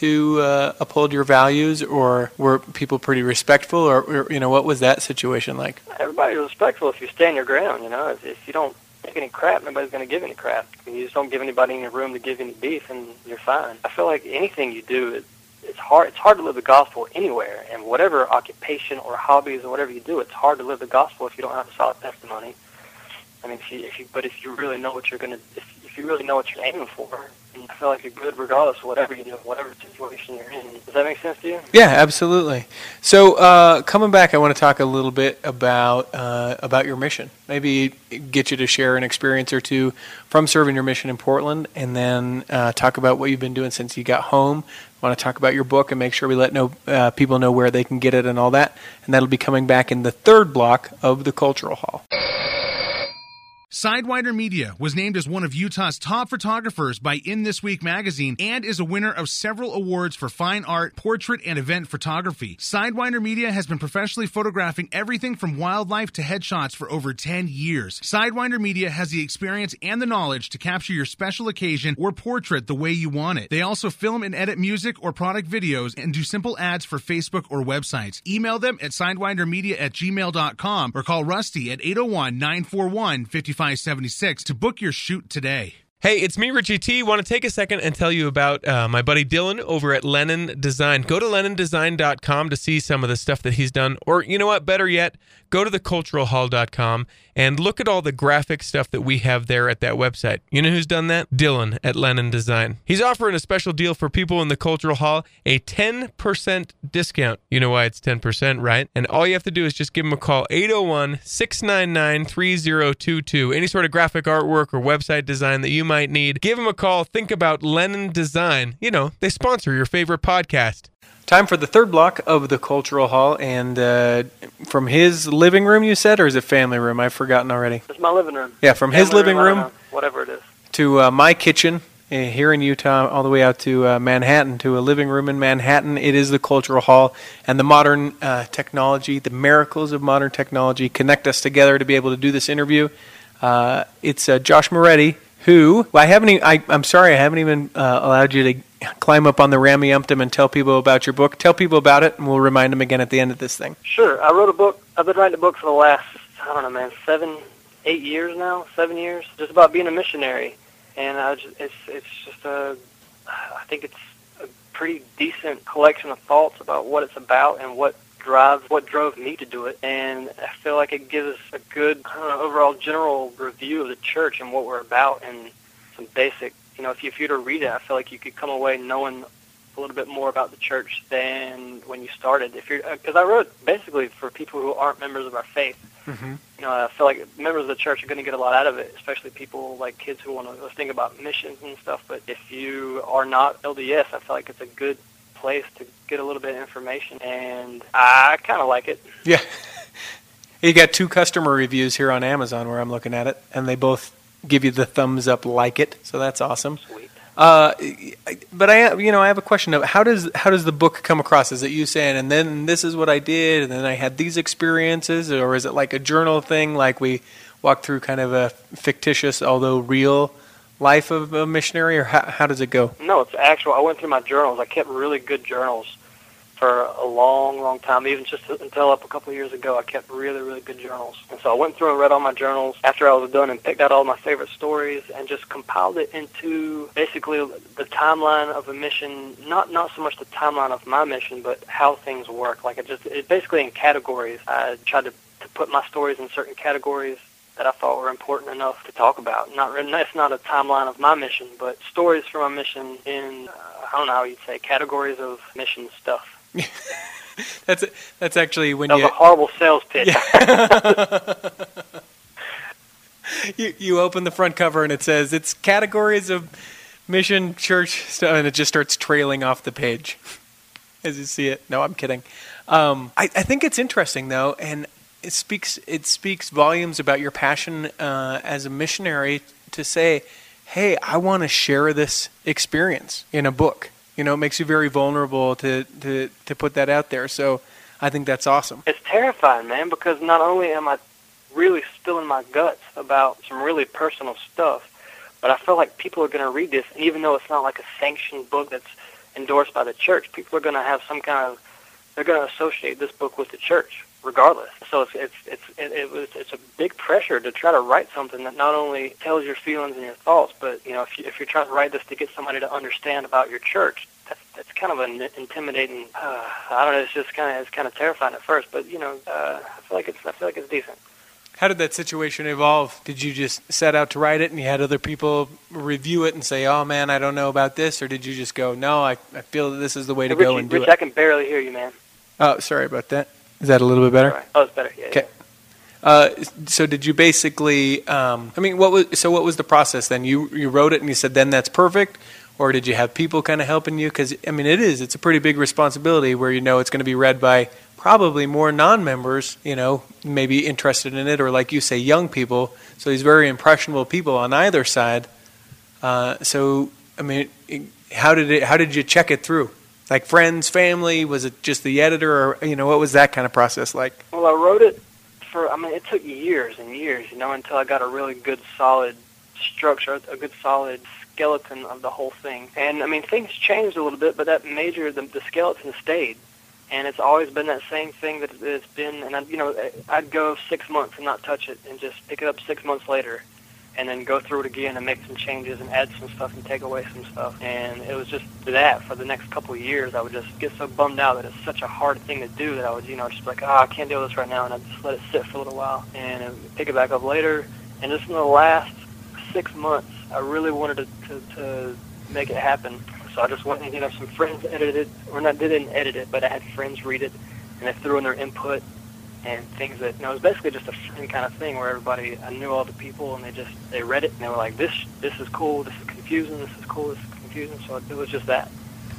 to uphold your values, or were people pretty respectful, or what was that situation like? Everybody's respectful if you stand your ground. If you don't take any crap, nobody's going to give any crap. You just don't give anybody any room to give any beef, and you're fine. I feel like anything you do, it's hard to live the gospel anywhere, and whatever occupation or hobbies or whatever you do, it's hard to live the gospel if you don't have a solid testimony. I mean, if you really know what you're if you really know what you're aiming for, I feel like you're good regardless of whatever you do, whatever situation you're in. Does that make sense to you? Yeah, absolutely. So coming back, I want to talk a little bit about your mission. Maybe get you to share an experience or two from serving your mission in Portland, and then talk about what you've been doing since you got home. I want to talk about your book and make sure we let people know where they can get it and all that. And that'll be coming back in the third block of the Cultural Hall. Sidewinder Media was named as one of Utah's top photographers by In This Week magazine and is a winner of several awards for fine art, portrait, and event photography. Sidewinder Media has been professionally photographing everything from wildlife to headshots for over 10 years. Sidewinder Media has the experience and the knowledge to capture your special occasion or portrait the way you want it. They also film and edit music or product videos and do simple ads for Facebook or websites. Email them at sidewindermedia@gmail.com or call Rusty at 801-941-5576 to book your shoot today. Hey, it's me, Richie T. Want to take a second and tell you about my buddy Dylan over at Lennon Design. Go to lennondesign.com to see some of the stuff that he's done. Or, you know what, better yet, go to theculturalhall.com and look at all the graphic stuff that we have there at that website. You know who's done that? Dylan at Lennon Design. He's offering a special deal for people in the Cultural Hall, a 10% discount. You know why it's 10%, right? And all you have to do is just give him a call, 801-699-3022. Any sort of graphic artwork or website design that you might need, give him a call. Think about Lennon Design. They sponsor your favorite podcast. Time for the third block of the Cultural Hall, and from his living room, you said, or is it family room? I've forgotten already. It's my living room. Yeah, from his living room, whatever it is, to my kitchen here in Utah, all the way out to Manhattan, to a living room in Manhattan. It is the Cultural Hall, and the modern technology, the miracles of modern technology connect us together to be able to do this interview. It's Josh Moretti, who I'm sorry I haven't even allowed you to climb up on the Rameumptom and tell people about your book. Tell people about it, and we'll remind them again at the end of this thing. Sure. I wrote a book. I've been writing a book for the last, 7 years now, 7 years, just about being a missionary. And I think it's a pretty decent collection of thoughts about what it's about and what drove me to do it. And I feel like it gives us a good overall general review of the church and what we're about, and some basic, if you were to read it, I feel like you could come away knowing a little bit more about the church than when you started. Because I wrote basically for people who aren't members of our faith. Mm-hmm. You know, I feel like members of the church are going to get a lot out of it, especially people like kids who want to think about missions and stuff. But if you are not LDS, I feel like it's a good place to get a little bit of information, and I kind of like it. Yeah. You got 2 customer reviews here on Amazon where I'm looking at it, and they both give you the thumbs up, like it. So that's awesome. Sweet. But I have a question of how does the book come across? Is it you saying, and then this is what I did, and then I had these experiences, or is it like a journal thing, like we walk through kind of a fictitious, although real, life of a missionary, or how does it go? No, it's actual. I went through my journals. I kept really good journals for a long, long time. Even just until up a couple of years ago, I kept really, really good journals. And so I went through and read all my journals after I was done and picked out all my favorite stories and just compiled it into basically the timeline of a mission, not so much the timeline of my mission, but how things work. Like it basically in categories. I tried to put my stories in certain categories that I thought were important enough to talk about. It's not a timeline of my mission, but stories from my mission in, I don't know how you'd say, categories of mission stuff. That's actually when that was a horrible sales pitch. Yeah. you open the front cover and it says it's categories of mission, church stuff, and it just starts trailing off the page as you see it. No, I'm kidding. I think it's interesting though, and it speaks volumes about your passion as a missionary to say, hey, I want to share this experience in a book. You know, it makes you very vulnerable to put that out there. So I think that's awesome. It's terrifying, man, because not only am I really spilling my guts about some really personal stuff, but I feel like people are going to read this, and even though it's not like a sanctioned book that's endorsed by the church, people are going to have they're going to associate this book with the church, regardless. So it's a big pressure to try to write something that not only tells your feelings and your thoughts, but you know, if you're trying to write this to get somebody to understand about your church, that's kind of an intimidating. I don't know. It's kind of terrifying at first, but you know, I feel like it's decent. How did that situation evolve? Did you just set out to write it and you had other people review it and say, oh man, I don't know about this, or did you just go, no, I feel that this is the way to go and do it? Rich, I can barely hear you, man. Oh, sorry about that. Is that a little bit better? Right. Oh, it's better. Yeah. Okay. Yeah. So did you basically? What was the process then? You wrote it and you said, then that's perfect, or did you have people kind of helping you? Because it's a pretty big responsibility where you know it's going to be read by probably more non-members, you know, maybe interested in it, or like you say, young people. So these very impressionable people on either side. How did you check it through? Like friends, family? Was it just the editor, or what was that kind of process like? Well, I wrote it it took years and years, until I got a really good, solid structure, a good, solid skeleton of the whole thing. And things changed a little bit, but the skeleton stayed. And it's always been that same thing that it's been. And I'd go 6 months and not touch it, and just pick it up 6 months later, and then go through it again and make some changes and add some stuff and take away some stuff. And it was just that for the next couple of years. I would just get so bummed out that it's such a hard thing to do that I would, just be like, I can't deal with this right now, and I'd just let it sit for a little while and pick it back up later. And just in the last 6 months, I really wanted to make it happen. So I just went and some friends edited it, or not didn't edit it, but I had friends read it, and they threw in their input and things that, it was basically just a friend kind of thing where I knew all the people, and they read it, and they were like, this is cool, this is confusing, this is cool, this is confusing. So it was just that.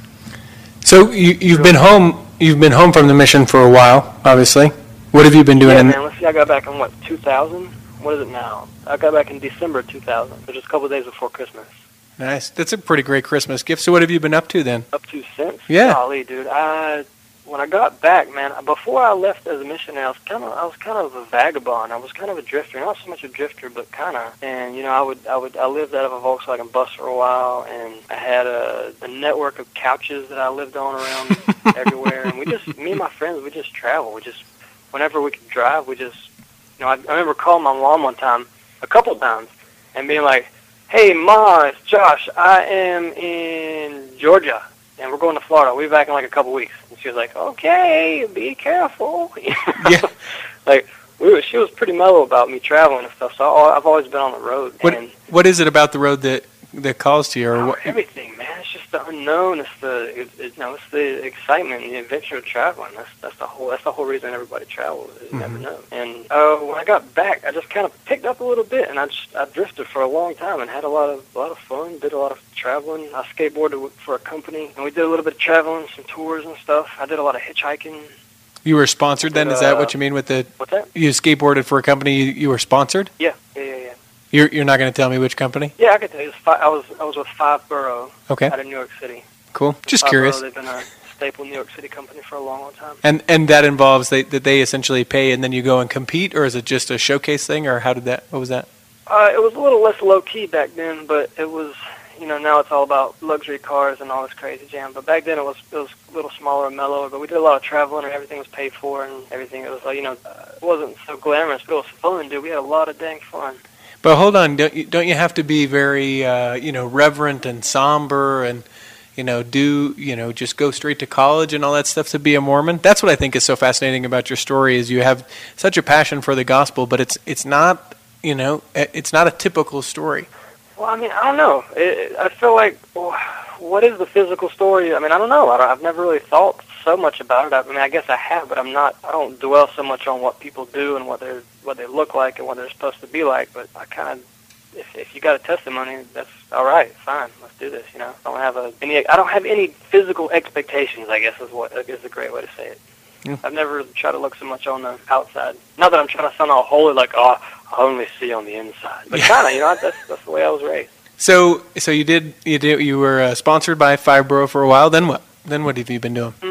So you've been home from the mission for a while, obviously. What have you been doing? Yeah, man, let's see, I got back in 2000? What is it now? I got back in December 2000, so just a couple of days before Christmas. Nice. That's a pretty great Christmas gift. So what have you been up to then? Up to since? Yeah. Golly, dude. When I got back, man, before I left as a missionary, I was kind of a vagabond. I was kind of a drifter. Not so much a drifter, but kind of. And, I lived out of a Volkswagen bus for a while, and I had a network of couches that I lived on around everywhere. And me and my friends, we just travel. Whenever we could drive, I remember calling my mom one time, a couple times, and being like, hey, Ma, it's Josh. I am in Georgia, and we're going to Florida. We'll be back in a couple weeks. And she was like, okay, be careful. Yeah. She was pretty mellow about me traveling and stuff, so I've always been on the road. What is it about the road that calls to you? Everything, man. It's just unknown. It's the excitement, the adventure of traveling. That's the whole reason everybody travels. You never know. And when I got back, I just kind of picked up a little bit, and I drifted for a long time and had a lot of fun. Did a lot of traveling. I skateboarded for a company, and we did a little bit of traveling, some tours and stuff. I did a lot of hitchhiking. You were sponsored then? Is that what you mean with the? What's that? You skateboarded for a company. You were sponsored? Yeah. You're not going to tell me which company? Yeah, I could tell you. I was with Five Borough. Okay. Out of New York City. Cool. Just Five curious. Borough, they've been a staple New York City company for a long, long time. And that involves that they essentially pay and then you go and compete, or is it just a showcase thing, or what was that? It was a little less low key back then, but it was. Now it's all about luxury cars and all this crazy jam. But back then it was a little smaller and mellower. But we did a lot of traveling, and everything was paid for, and everything. It was like it wasn't so glamorous, but it was fun, dude. We had a lot of dang fun. But hold on, don't you have to be very reverent and somber and just go straight to college and all that stuff to be a Mormon? That's what I think is so fascinating about your story, is you have such a passion for the gospel, but it's not it's not a typical story. Well, I mean, I don't know. I feel like, what is the physical story? I mean, I don't know. I've never really thought so much about it. I mean, I guess I have, but I don't dwell so much on what people do and what they look like and what they're supposed to be like. But I kind of, if you got a testimony, that's all right, fine, let's do this. I don't have any physical expectations, I guess is a great way to say it. Yeah. I've never tried to look so much on the outside. Not that I'm trying to sound all holy, like, I only see on the inside. But kind of, that's the way I was raised. So you were sponsored by Five Borough for a while. Then what? Then what have you been doing?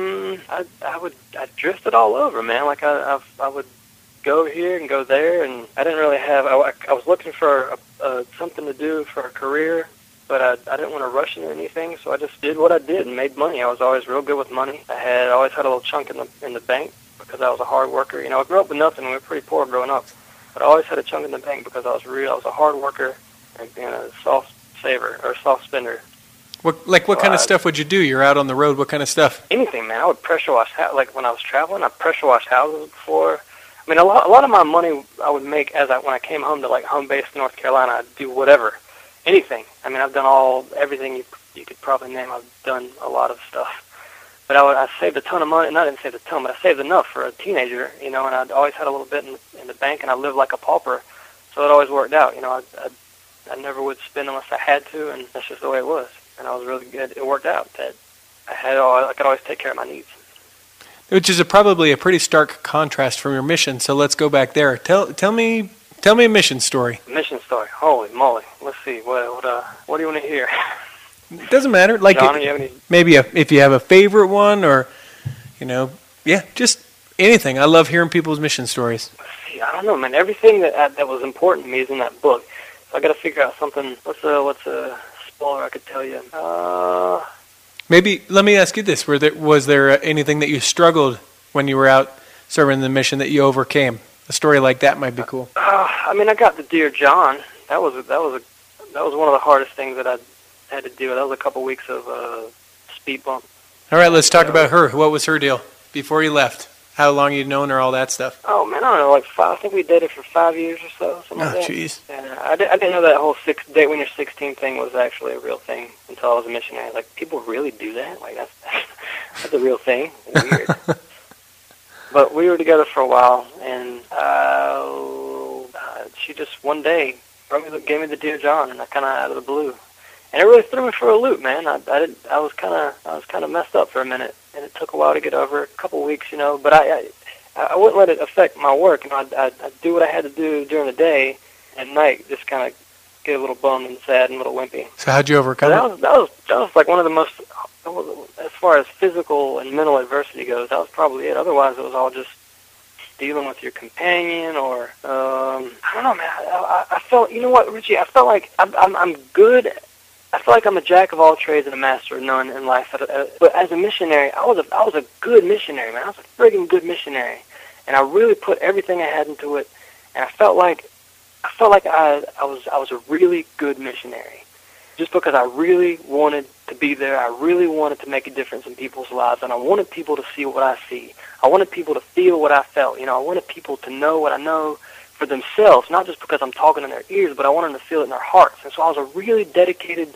I drifted all over, man. Like I would go here and go there, and I didn't really have. I was looking for something to do for a career, but I didn't want to rush into anything, so I just did what I did and made money. I was always real good with money. I always had a little chunk in the bank because I was a hard worker. I grew up with nothing. We were pretty poor growing up, but I always had a chunk in the bank because I was a hard worker and being a soft saver or soft spender. What kind of stuff would you do? You're out on the road. What kind of stuff? Anything, man. I would pressure wash. Like when I was traveling, I pressure washed houses before. I mean, a lot of my money I would make when I came home to like home base North Carolina. I'd do whatever, anything. I mean, I've done everything you could probably name. I've done a lot of stuff. But I saved a ton of money. Not didn't save a ton, but I saved enough for a teenager. And I'd always had a little bit in the bank, and I lived like a pauper, so it always worked out. I never would spend unless I had to, and that's just the way it was. And I was really good. It worked out that I could always take care of my needs. Which is probably a pretty stark contrast from your mission. So let's go back there. Tell me a mission story. Mission story. Holy moly! Let's see. What do you want to hear? It doesn't matter. Like John, you have any? Maybe if you have a favorite one, or just anything. I love hearing people's mission stories. Let's see. I don't know, man. Everything that was important to me is in that book. So I got to figure out something. What's a spoiler I could tell you? Maybe let me ask you this: was there anything that you struggled when you were out serving the mission that you overcame? A story like that might be cool. I mean, I got the Dear John. That was one of the hardest things that I had to deal with. That was a couple weeks of speed bump. All right, let's talk about her. What was her deal before you left? How long you'd known her, all that stuff? Oh, man, I don't know, like I think we dated for 5 years or so, something like that. Oh, jeez. And I didn't know that whole date when you're 16 thing was actually a real thing until I was a missionary. Like, people really do that? Like, that's a real thing? Weird. But we were together for a while, and she just one day gave me the Dear John, and I kind of out of the blue. And it really threw me for a loop, man. I was kind of messed up for a minute, and it took a while to get over. A couple weeks, But I wouldn't let it affect my work. I'd do what I had to do during the day, and at night just kind of get a little bummed and sad and a little wimpy. So how'd you overcome it? That was like one of the most, as far as physical and mental adversity goes. That was probably it. Otherwise, it was all just dealing with your companion, or I don't know, man. I felt, you know what, Richie? I felt like I'm good. I feel like I'm a jack of all trades and a master of none in life. But as a missionary, I was a good missionary, man. I was a friggin' good missionary, and I really put everything I had into it. And I felt like I was a really good missionary, just because I really wanted to be there. I really wanted to make a difference in people's lives, and I wanted people to see what I see. I wanted people to feel what I felt. I wanted people to know what I know for themselves, not just because I'm talking in their ears, but I wanted them to feel it in their hearts. And so I was a really dedicated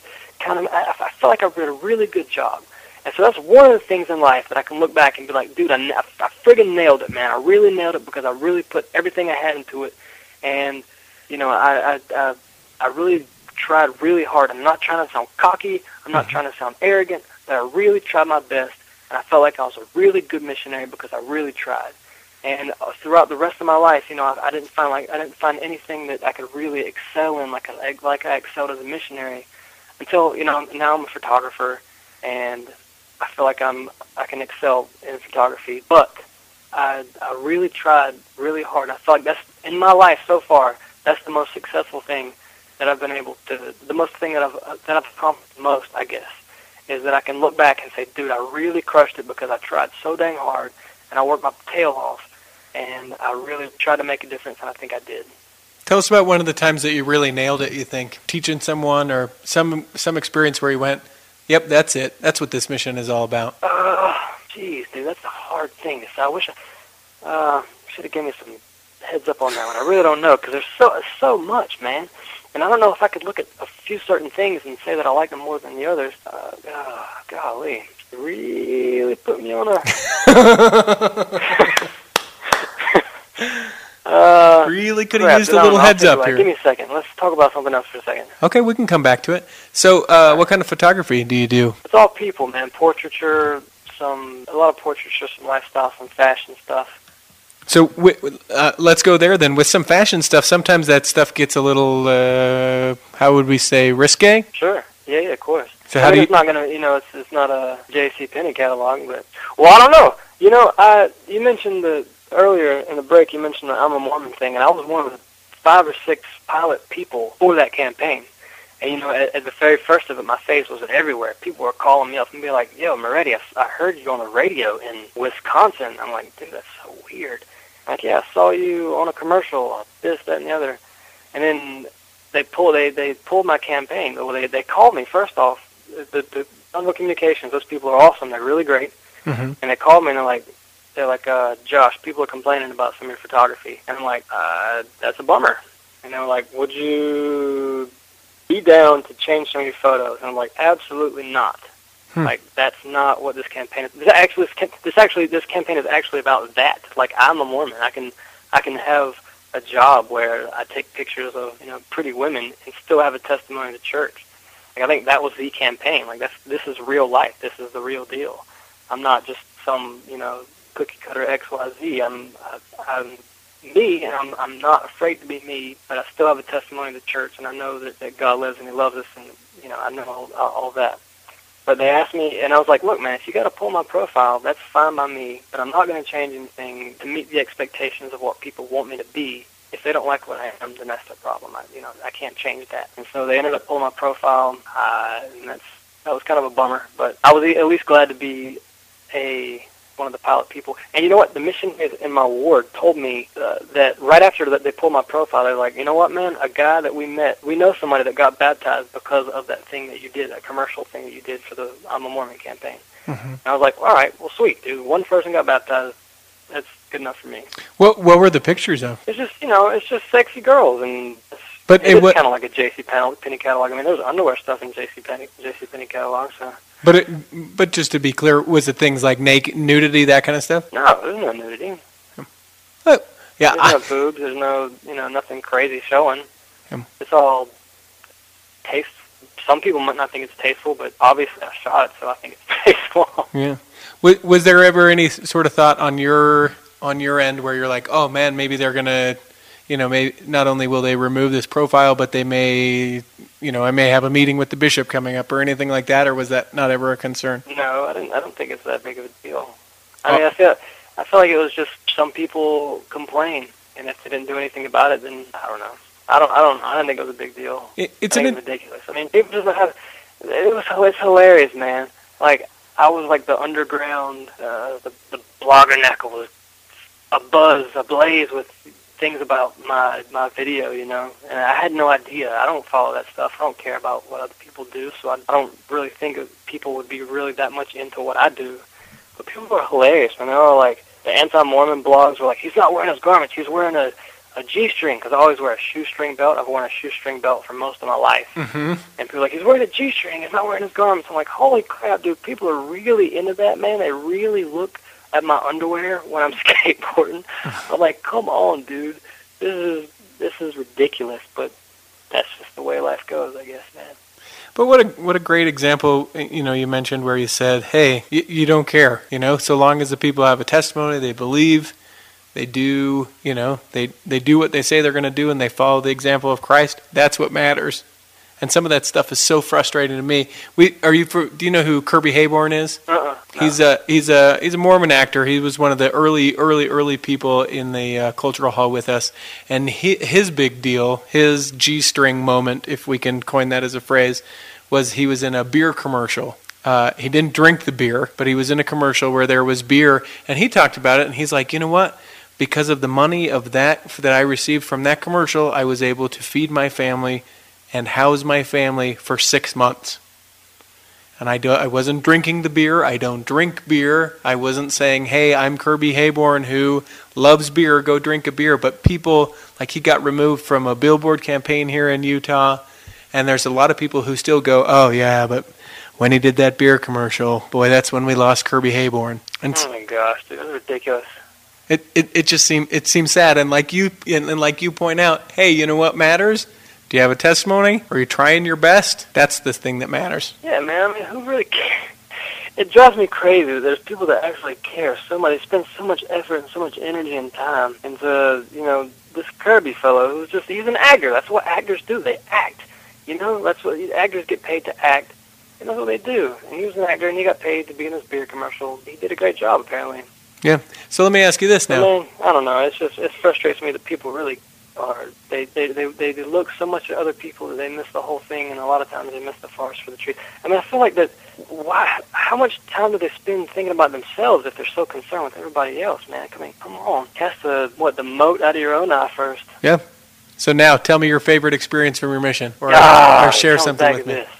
I felt like I did a really good job. And so that's one of the things in life that I can look back and be like, dude, I friggin' nailed it, man. I really nailed it because I really put everything I had into it. And, you know, I really tried really hard. I'm not trying to sound cocky. I'm not trying to sound arrogant, but I really tried my best. And I felt like I was a really good missionary because I really tried. And throughout the rest of my life, you know, I didn't find anything that I could really excel in like I excelled as a missionary until, you know, now I'm a photographer, and I feel like I can excel in photography. But I really tried really hard. I feel like that's, in my life so far, that's the most successful thing that I've been able to, the most thing that I've accomplished most, I guess, is that I can look back and say, dude, I really crushed it because I tried so dang hard, and I worked my tail off, and I really tried to make a difference, and I think I did. Tell us about one of the times that you really nailed it, you think. Teaching someone or some experience where you went, yep, that's it. That's what this mission is all about. Jeez, dude, that's a hard thing to say. I wish I should have given me some heads up on that one. I really don't know, because there's so much, man. And I don't know if I could look at a few certain things and say that I like them more than the others. Golly, really put me on a... really could have used a little heads up here. Give me a second. Let's talk about something else for a second. Okay, we can come back to it. So, what kind of photography do you do? It's all people, man. Portraiture, a lot of portraiture, some lifestyle, some fashion stuff. So let's go there then. With some fashion stuff, sometimes that stuff gets a little, how would we say, risque? Sure. Yeah, of course. So how do you... It's not gonna, you know, it's not a J.C. Penney catalog, but, well, I don't know. You know, you mentioned earlier in the break, you mentioned the I'm a Mormon thing, and I was one of the 5 or 6 pilot people for that campaign. And, you know, at the very first of it, my face was everywhere. People were calling me up and be like, yo, Moretti, I heard you on the radio in Wisconsin. I'm like, dude, that's so weird. Like, yeah, I saw you on a commercial, this, that, and the other. And then they pulled my campaign. Well, they called me, first off. The Unreal Communications, those people are awesome. They're really great. Mm-hmm. And they called me, and they're like, Josh, people are complaining about some of your photography. And I'm like, that's a bummer. And they were like, would you be down to change some of your photos? And I'm like, absolutely not. Like, that's not what this campaign is. This campaign is actually about that. Like, I'm a Mormon. I can have a job where I take pictures of, you know, pretty women and still have a testimony to church. Like, I think that was the campaign. Like, this is real life. This is the real deal. I'm not just some, you know, cookie cutter XYZ. I'm me, and I'm not afraid to be me, but I still have a testimony to church, and I know that God lives and He loves us, and, you know, I know all that. But they asked me, and I was like, look, man, if you got to pull my profile, that's fine by me, but I'm not going to change anything to meet the expectations of what people want me to be. If they don't like what I am, then that's their problem. I can't change that. And so they ended up pulling my profile, and that was kind of a bummer. But I was at least glad to be one of the pilot people. And you know what? The missionaries in my ward told me that right after that they pulled my profile, they're like, you know what, man? A guy that we met, we know somebody that got baptized because of that thing that you did, that commercial thing that you did for the I'm a Mormon campaign. Mm-hmm. And I was like, all right, well, sweet, dude. One person got baptized. That's good enough for me. What were the pictures of? It's just, you know, it's just sexy girls, and but it's kind of like a J.C. Penney catalog. I mean, there's underwear stuff in J.C. Penney catalog, so. But just to be clear, was it things like nudity, that kind of stuff? No, there's no nudity. Yeah, there's no boobs. There's no, you know, nothing crazy showing. It's all taste. Some people might not think it's tasteful, but obviously I shot it, so I think it's tasteful. Yeah. Was there ever any sort of thought on your end where you're like, oh man, maybe they're gonna, you know, maybe not only will they remove this profile, but they may, you know, I may have a meeting with the bishop coming up or anything like that, or was that not ever a concern? No, I don't think it's that big of a deal. I mean, I feel like it was just some people complain, and if they didn't do anything about it, then I don't know. I don't think it was a big deal. It's ridiculous. I mean, people just have. It's hilarious, man. Like, I was like the underground, the bloggernacle was ablaze with things about my video, you know, and I had no idea. I don't follow that stuff. I don't care about what other people do, so I don't really think people would be really that much into what I do. But people are hilarious, man. They're all like, the anti-Mormon blogs were like, he's not wearing his garments, he's wearing a a G-string, because I always wear a shoestring belt. I've worn a shoestring belt for most of my life. Mm-hmm. And people are like, he's wearing a G-string, he's not wearing his garments. I'm like, holy crap, dude, people are really into that, man. They really look at my underwear when I'm skateboarding. I'm like, come on, dude. This is ridiculous, but that's just the way life goes, I guess, man. But what a great example, you mentioned where you said, hey, you don't care, so long as the people have a testimony, they believe, they do, they do what they say they're going to do, and they follow the example of Christ. That's what matters. And some of that stuff is so frustrating to me. Do you know who Kirby Hayborn is? No. He's a Mormon actor. He was one of the early people in the Cultural Hall with us. And his big deal, his G-string moment, if we can coin that as a phrase, was he was in a beer commercial. He didn't drink the beer, but he was in a commercial where there was beer, and he talked about it, and he's like, you know what? Because of the money of that I received from that commercial, I was able to feed my family and house my family for 6 months. And I wasn't drinking the beer. I don't drink beer. I wasn't saying, hey, I'm Kirby Hayborn who loves beer, go drink a beer. But people, like, he got removed from a billboard campaign here in Utah, and there's a lot of people who still go, oh, yeah, but when he did that beer commercial, boy, that's when we lost Kirby Hayborn. And oh, my gosh, dude, that's ridiculous. It just seems sad. And like you point out, hey, you know what matters? Do you have a testimony? Are you trying your best? That's the thing that matters. Yeah, man. I mean, who really cares? It drives me crazy that there's people that actually care so much. They spend so much effort and so much energy and time into, this Kirby fellow he's an actor. That's what actors do. They act. That's what actors get paid to act. And that's what they do. And he was an actor, and he got paid to be in this beer commercial. He did a great job, apparently. Yeah. So let me ask you this now. I mean, I don't know. It frustrates me that people really are. They look so much at other people that they miss the whole thing, and a lot of times they miss the forest for the trees. I mean, I feel like that. Why? How much time do they spend thinking about themselves if they're so concerned with everybody else, man? I mean, come on. Cast the mote out of your own eye first. Yeah. So now, tell me your favorite experience from your mission, or share something with me.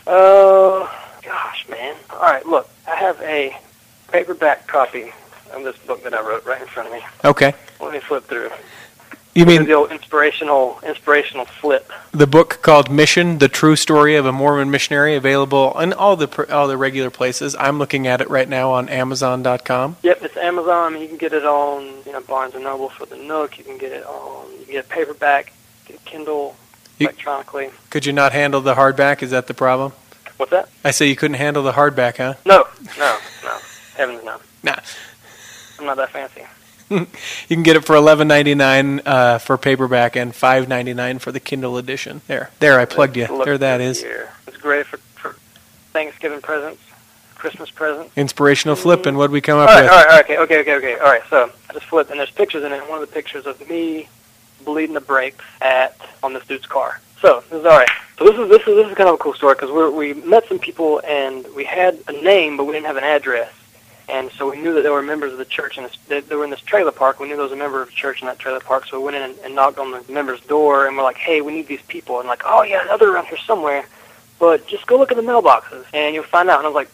Gosh, man. All right, look, I have a paperback copy of this book that I wrote right in front of me. Okay. Let me flip through. You mean the old inspirational flip? The book called Mission: The True Story of a Mormon Missionary, available in all the regular places. I'm looking at it right now on Amazon.com. Yep, it's Amazon. You can get it on Barnes & Noble for the Nook. You can get it paperback, get it Kindle electronically. Could you not handle the hardback? Is that the problem? What's that? I say you couldn't handle the hardback, huh? No. Heavens no. Nah. I'm not that fancy. You can get it for $11.99 for paperback and $5.99 for the Kindle edition. There, I plugged you. There that is. Here. It's great for Thanksgiving presents, Christmas presents. Inspirational flip, and what'd we come up with? All right, okay. All right, so I just flipped, and there's pictures in it. One of the pictures of me bleeding the brakes on this dude's car. So this is all right. So this is kind of a cool story because we met some people and we had a name, but we didn't have an address. And so we knew that there were members of the church, and they were in this trailer park. We knew there was a member of the church in that trailer park, so we went in and knocked on the member's door, and we're like, hey, we need these people. And like, oh, yeah, they're around here somewhere, but just go look at the mailboxes, and you'll find out. And I was like,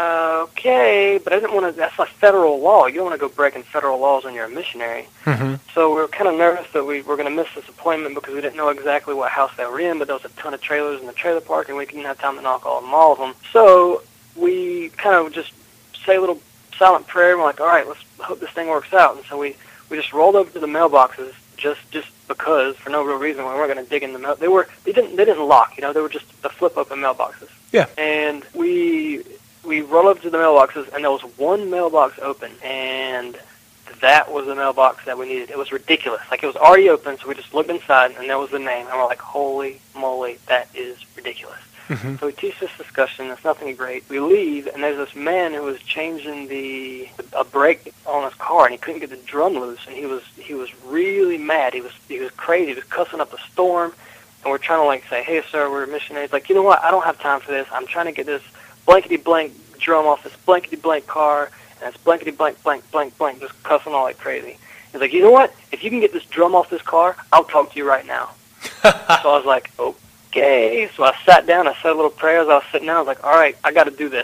okay, but I didn't want to, that's like federal law. You don't want to go breaking federal laws when you're a missionary. Mm-hmm. So we were kind of nervous that we were going to miss this appointment because we didn't know exactly what house they were in, but there was a ton of trailers in the trailer park, and we didn't have time to knock on all of them. So we kind of just say a little silent prayer, and we're like, all right, let's hope this thing works out. And so we just rolled over to the mailboxes just because, for no real reason. We weren't going to dig in the mail. They didn't lock, they were just the flip open mailboxes. Yeah. And we rolled over to the mailboxes, and there was one mailbox open, and that was the mailbox that we needed. It was ridiculous. Like, it was already open, so we just looked inside, and there was the name, and we're like, holy moly, that is ridiculous. Mm-hmm. So we teach this discussion. It's nothing great. We leave, and there's this man who was changing a brake on his car, and he couldn't get the drum loose, and he was really mad. He was crazy. He was cussing up a storm, and we're trying to like say, hey, sir, we're missionaries. Like, you know what? I don't have time for this. I'm trying to get this blankety-blank drum off this blankety-blank car, and it's blankety-blank, blank, blank, blank, just cussing all like crazy. He's like, you know what? If you can get this drum off this car, I'll talk to you right now. So I was like, okay. So I sat down. I said a little prayer as I was sitting down. I was like, all right, I got to do this.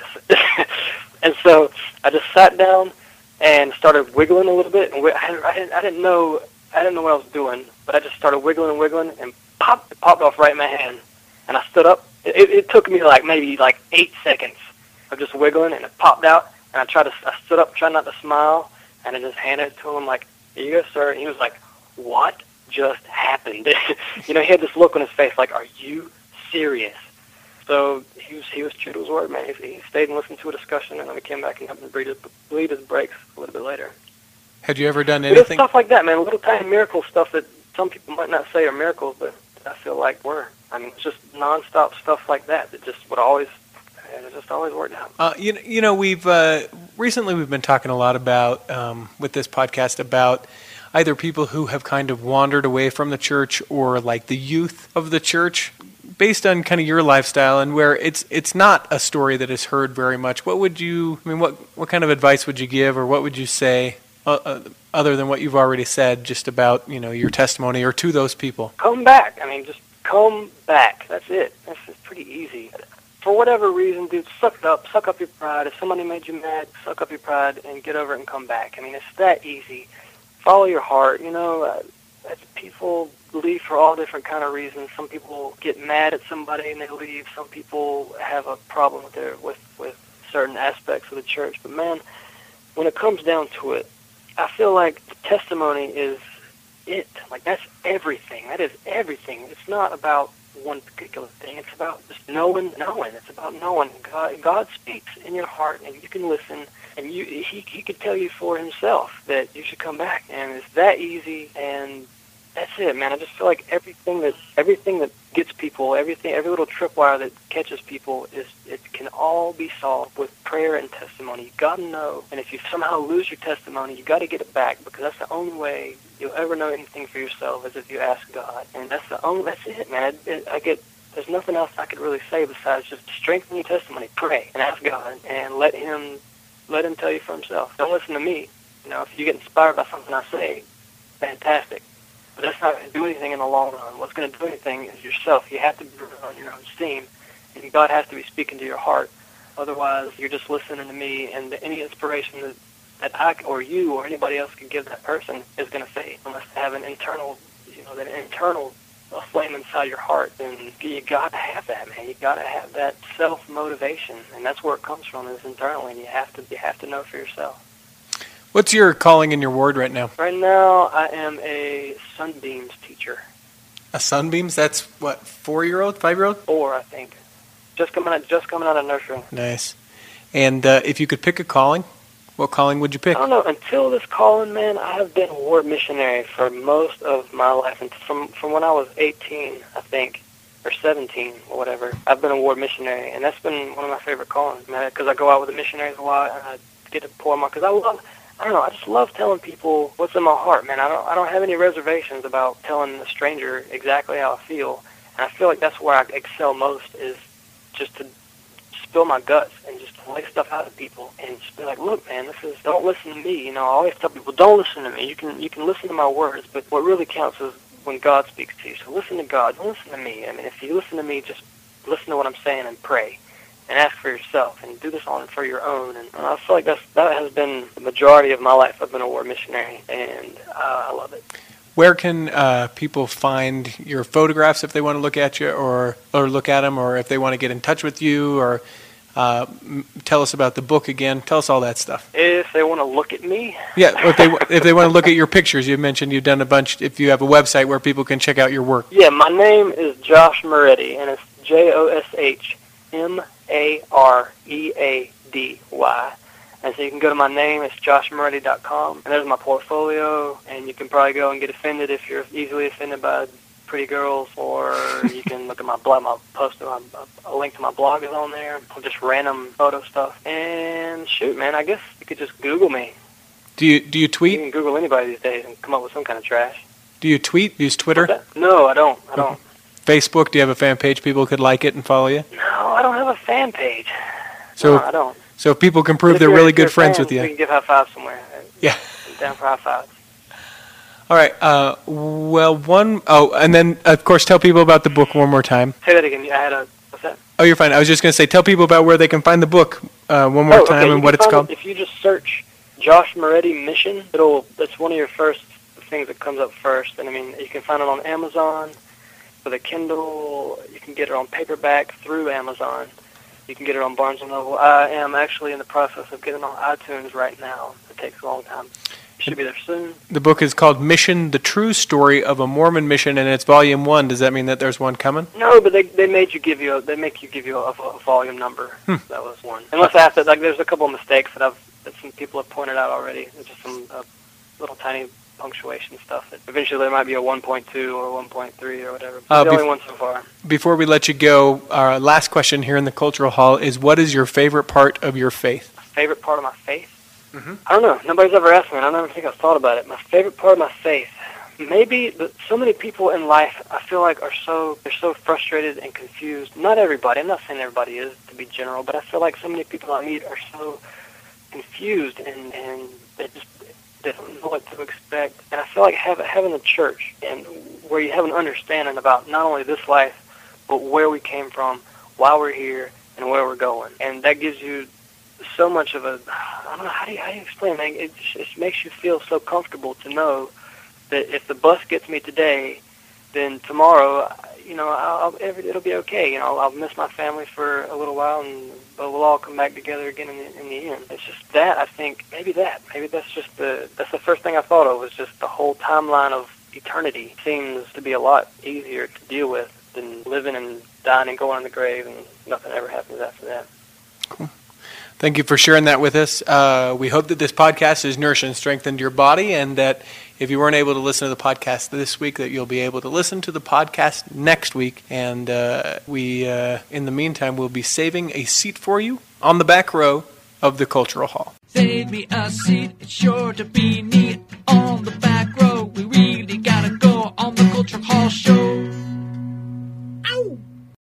And so I just sat down and started wiggling a little bit. And I didn't know I didn't know what I was doing, but I just started wiggling and wiggling, and pop, it popped off right in my hand. And I stood up. It took me maybe 8 seconds of just wiggling, and it popped out. And I stood up, trying not to smile, and I just handed it to him like, "Here you go, sir." And he was like, "What just happened?" He had this look on his face like, "Are you serious?" So he was true to his word, man. He stayed and listened to a discussion, and then we came back and helped him bleed his brakes a little bit later. Had you ever done But it's anything? stuff like that, man. Little tiny miracle stuff that some people might not say are miracles, but I feel like were. I mean, it's just nonstop stuff like that just would always, it just always worked out. We've recently we've been talking a lot about with this podcast about either people who have kind of wandered away from the church or like the youth of the church, based on kind of your lifestyle and where it's not a story that is heard very much. What kind of advice would you give, or what would you say other than what you've already said, just about your testimony, or to those people? Come back. I mean, just come back. That's it. That's just pretty easy. For whatever reason, dude, suck it up. Suck up your pride. If somebody made you mad, suck up your pride and get over it and come back. I mean, it's that easy. Follow your heart. People leave for all different kind of reasons. Some people get mad at somebody and they leave. Some people have a problem with certain aspects of the church. But man, when it comes down to it, I feel like the testimony is it. Like, that's everything. That is everything. It's not about one particular thing. It's about just knowing. It's about knowing. God speaks in your heart, and you can listen, and he could tell you for himself that you should come back. And it's that easy, and that's it, man. I just feel like everything that gets people, every little tripwire that catches people, it can all be solved with prayer and testimony. You got to know, and if you somehow lose your testimony, you got to get it back, because that's the only way you'll ever know anything for yourself, is if you ask God. And that's it, man. There's nothing else I could really say besides just strengthen your testimony, pray, and ask God, and let Him tell you for Himself. Don't listen to me. If you get inspired by something I say, fantastic. But that's not going to do anything in the long run. What's going to do anything is yourself. You have to be on your own steam, and God has to be speaking to your heart. Otherwise, you're just listening to me, and any inspiration that I or you or anybody else can give that person is going to fade, unless they have an internal flame inside your heart. And you got to have that, man. You got to have that self-motivation, and that's where it comes from, is internally. And you have to know for yourself. What's your calling in your ward right now? Right now, I am a Sunbeams teacher. A Sunbeams? That's what, 4-year-old, 5-year-old? 4, I think. Just coming out of nursery. Nice. And if you could pick a calling, what calling would you pick? I don't know. Until this calling, man, I have been a ward missionary for most of my life. And from when I was 18, I think, or 17, or whatever, I've been a ward missionary. And that's been one of my favorite callings, man, because I go out with the missionaries a lot, and I get to pour my, because I just love telling people what's in my heart, man. I don't have any reservations about telling a stranger exactly how I feel. And I feel like that's where I excel most, is just to spill my guts and just to lay stuff out to people and just be like, look, man, don't listen to me. I always tell people, don't listen to me. You can listen to my words, but what really counts is when God speaks to you. So listen to God. Don't listen to me. I mean, if you listen to me, just listen to what I'm saying and pray. And ask for yourself, and do this for your own. And I feel like that has been the majority of my life. I've been a war missionary, and I love it. Where can people find your photographs if they want to look at you, or look at them, or if they want to get in touch with you, or tell us about the book again? Tell us all that stuff. If they want to look at me? Yeah, if they want to look at your pictures. You mentioned you've done a bunch. If you have a website where people can check out your work. Yeah, my name is Josh Moretti, and it's JoshMaready. And so you can go to my name, it's joshmoretti.com, and there's my portfolio, and you can probably go and get offended if you're easily offended by pretty girls, or you can look at my blog, a link to my blog is on there, just random photo stuff. And shoot, man, I guess you could just Google me. Do you tweet? You can Google anybody these days and come up with some kind of trash. Do you tweet? Use Twitter? No, I don't. Facebook? Do you have a fan page people could like it and follow you? No, I don't have a fan page. So, no, I don't. So if people can prove they're really good friends with you. We can give high fives somewhere. Yeah. I'm down for high fives. All right. And then, of course, tell people about the book one more time. Say that again. What's that? Oh, you're fine. I was just going to say, tell people about where they can find the book one more time and what it's called. If you just search Josh Moretti Mission, it's one of your first things that comes up first. And I mean, you can find it on Amazon with a Kindle. You can get it on paperback through Amazon. You can get it on Barnes & Noble. I am actually in the process of getting it on iTunes right now. It takes a long time. It should be there soon. The book is called Mission, The True Story of a Mormon Mission, and it's volume 1. Does that mean that there's one coming? No, but they make you give you a volume number. That was one. Unless after, like, there's a couple of mistakes that some people have pointed out already. There's just some little tiny punctuation stuff. That eventually there might be a 1.2 or 1.3 or whatever. But the only one so far. Before we let you go, our last question here in the Cultural Hall is, what is your favorite part of your faith? My favorite part of my faith? I don't know. Nobody's ever asked me, and I don't think I've thought about it. My favorite part of my faith, maybe so many people in life, I feel like they're so frustrated and confused. Not everybody. I'm not saying everybody is, to be general, but I feel like so many people I meet are so confused and they don't know what to expect. And I feel like having a church and where you have an understanding about not only this life, but where we came from, why we're here, and where we're going. And that gives you so much of I don't know, how do you explain it? It makes you feel so comfortable to know that if the bus gets me today, then tomorrow, it'll be okay. You know, I'll miss my family for a little while, but we'll all come back together again in the end. It's just that, I think, maybe that's the first thing I thought of, was just the whole timeline of eternity seems to be a lot easier to deal with than living and dying and going in the grave and nothing ever happens after that. Cool. Thank you for sharing that with us. We hope that this podcast has nourished and strengthened your body, and that if you weren't able to listen to the podcast this week, that you'll be able to listen to the podcast next week. And we, in the meantime, will be saving a seat for you on the back row of the Cultural Hall. Save me a seat, it's sure to be neat on the back row. We really gotta go on the Cultural Hall show.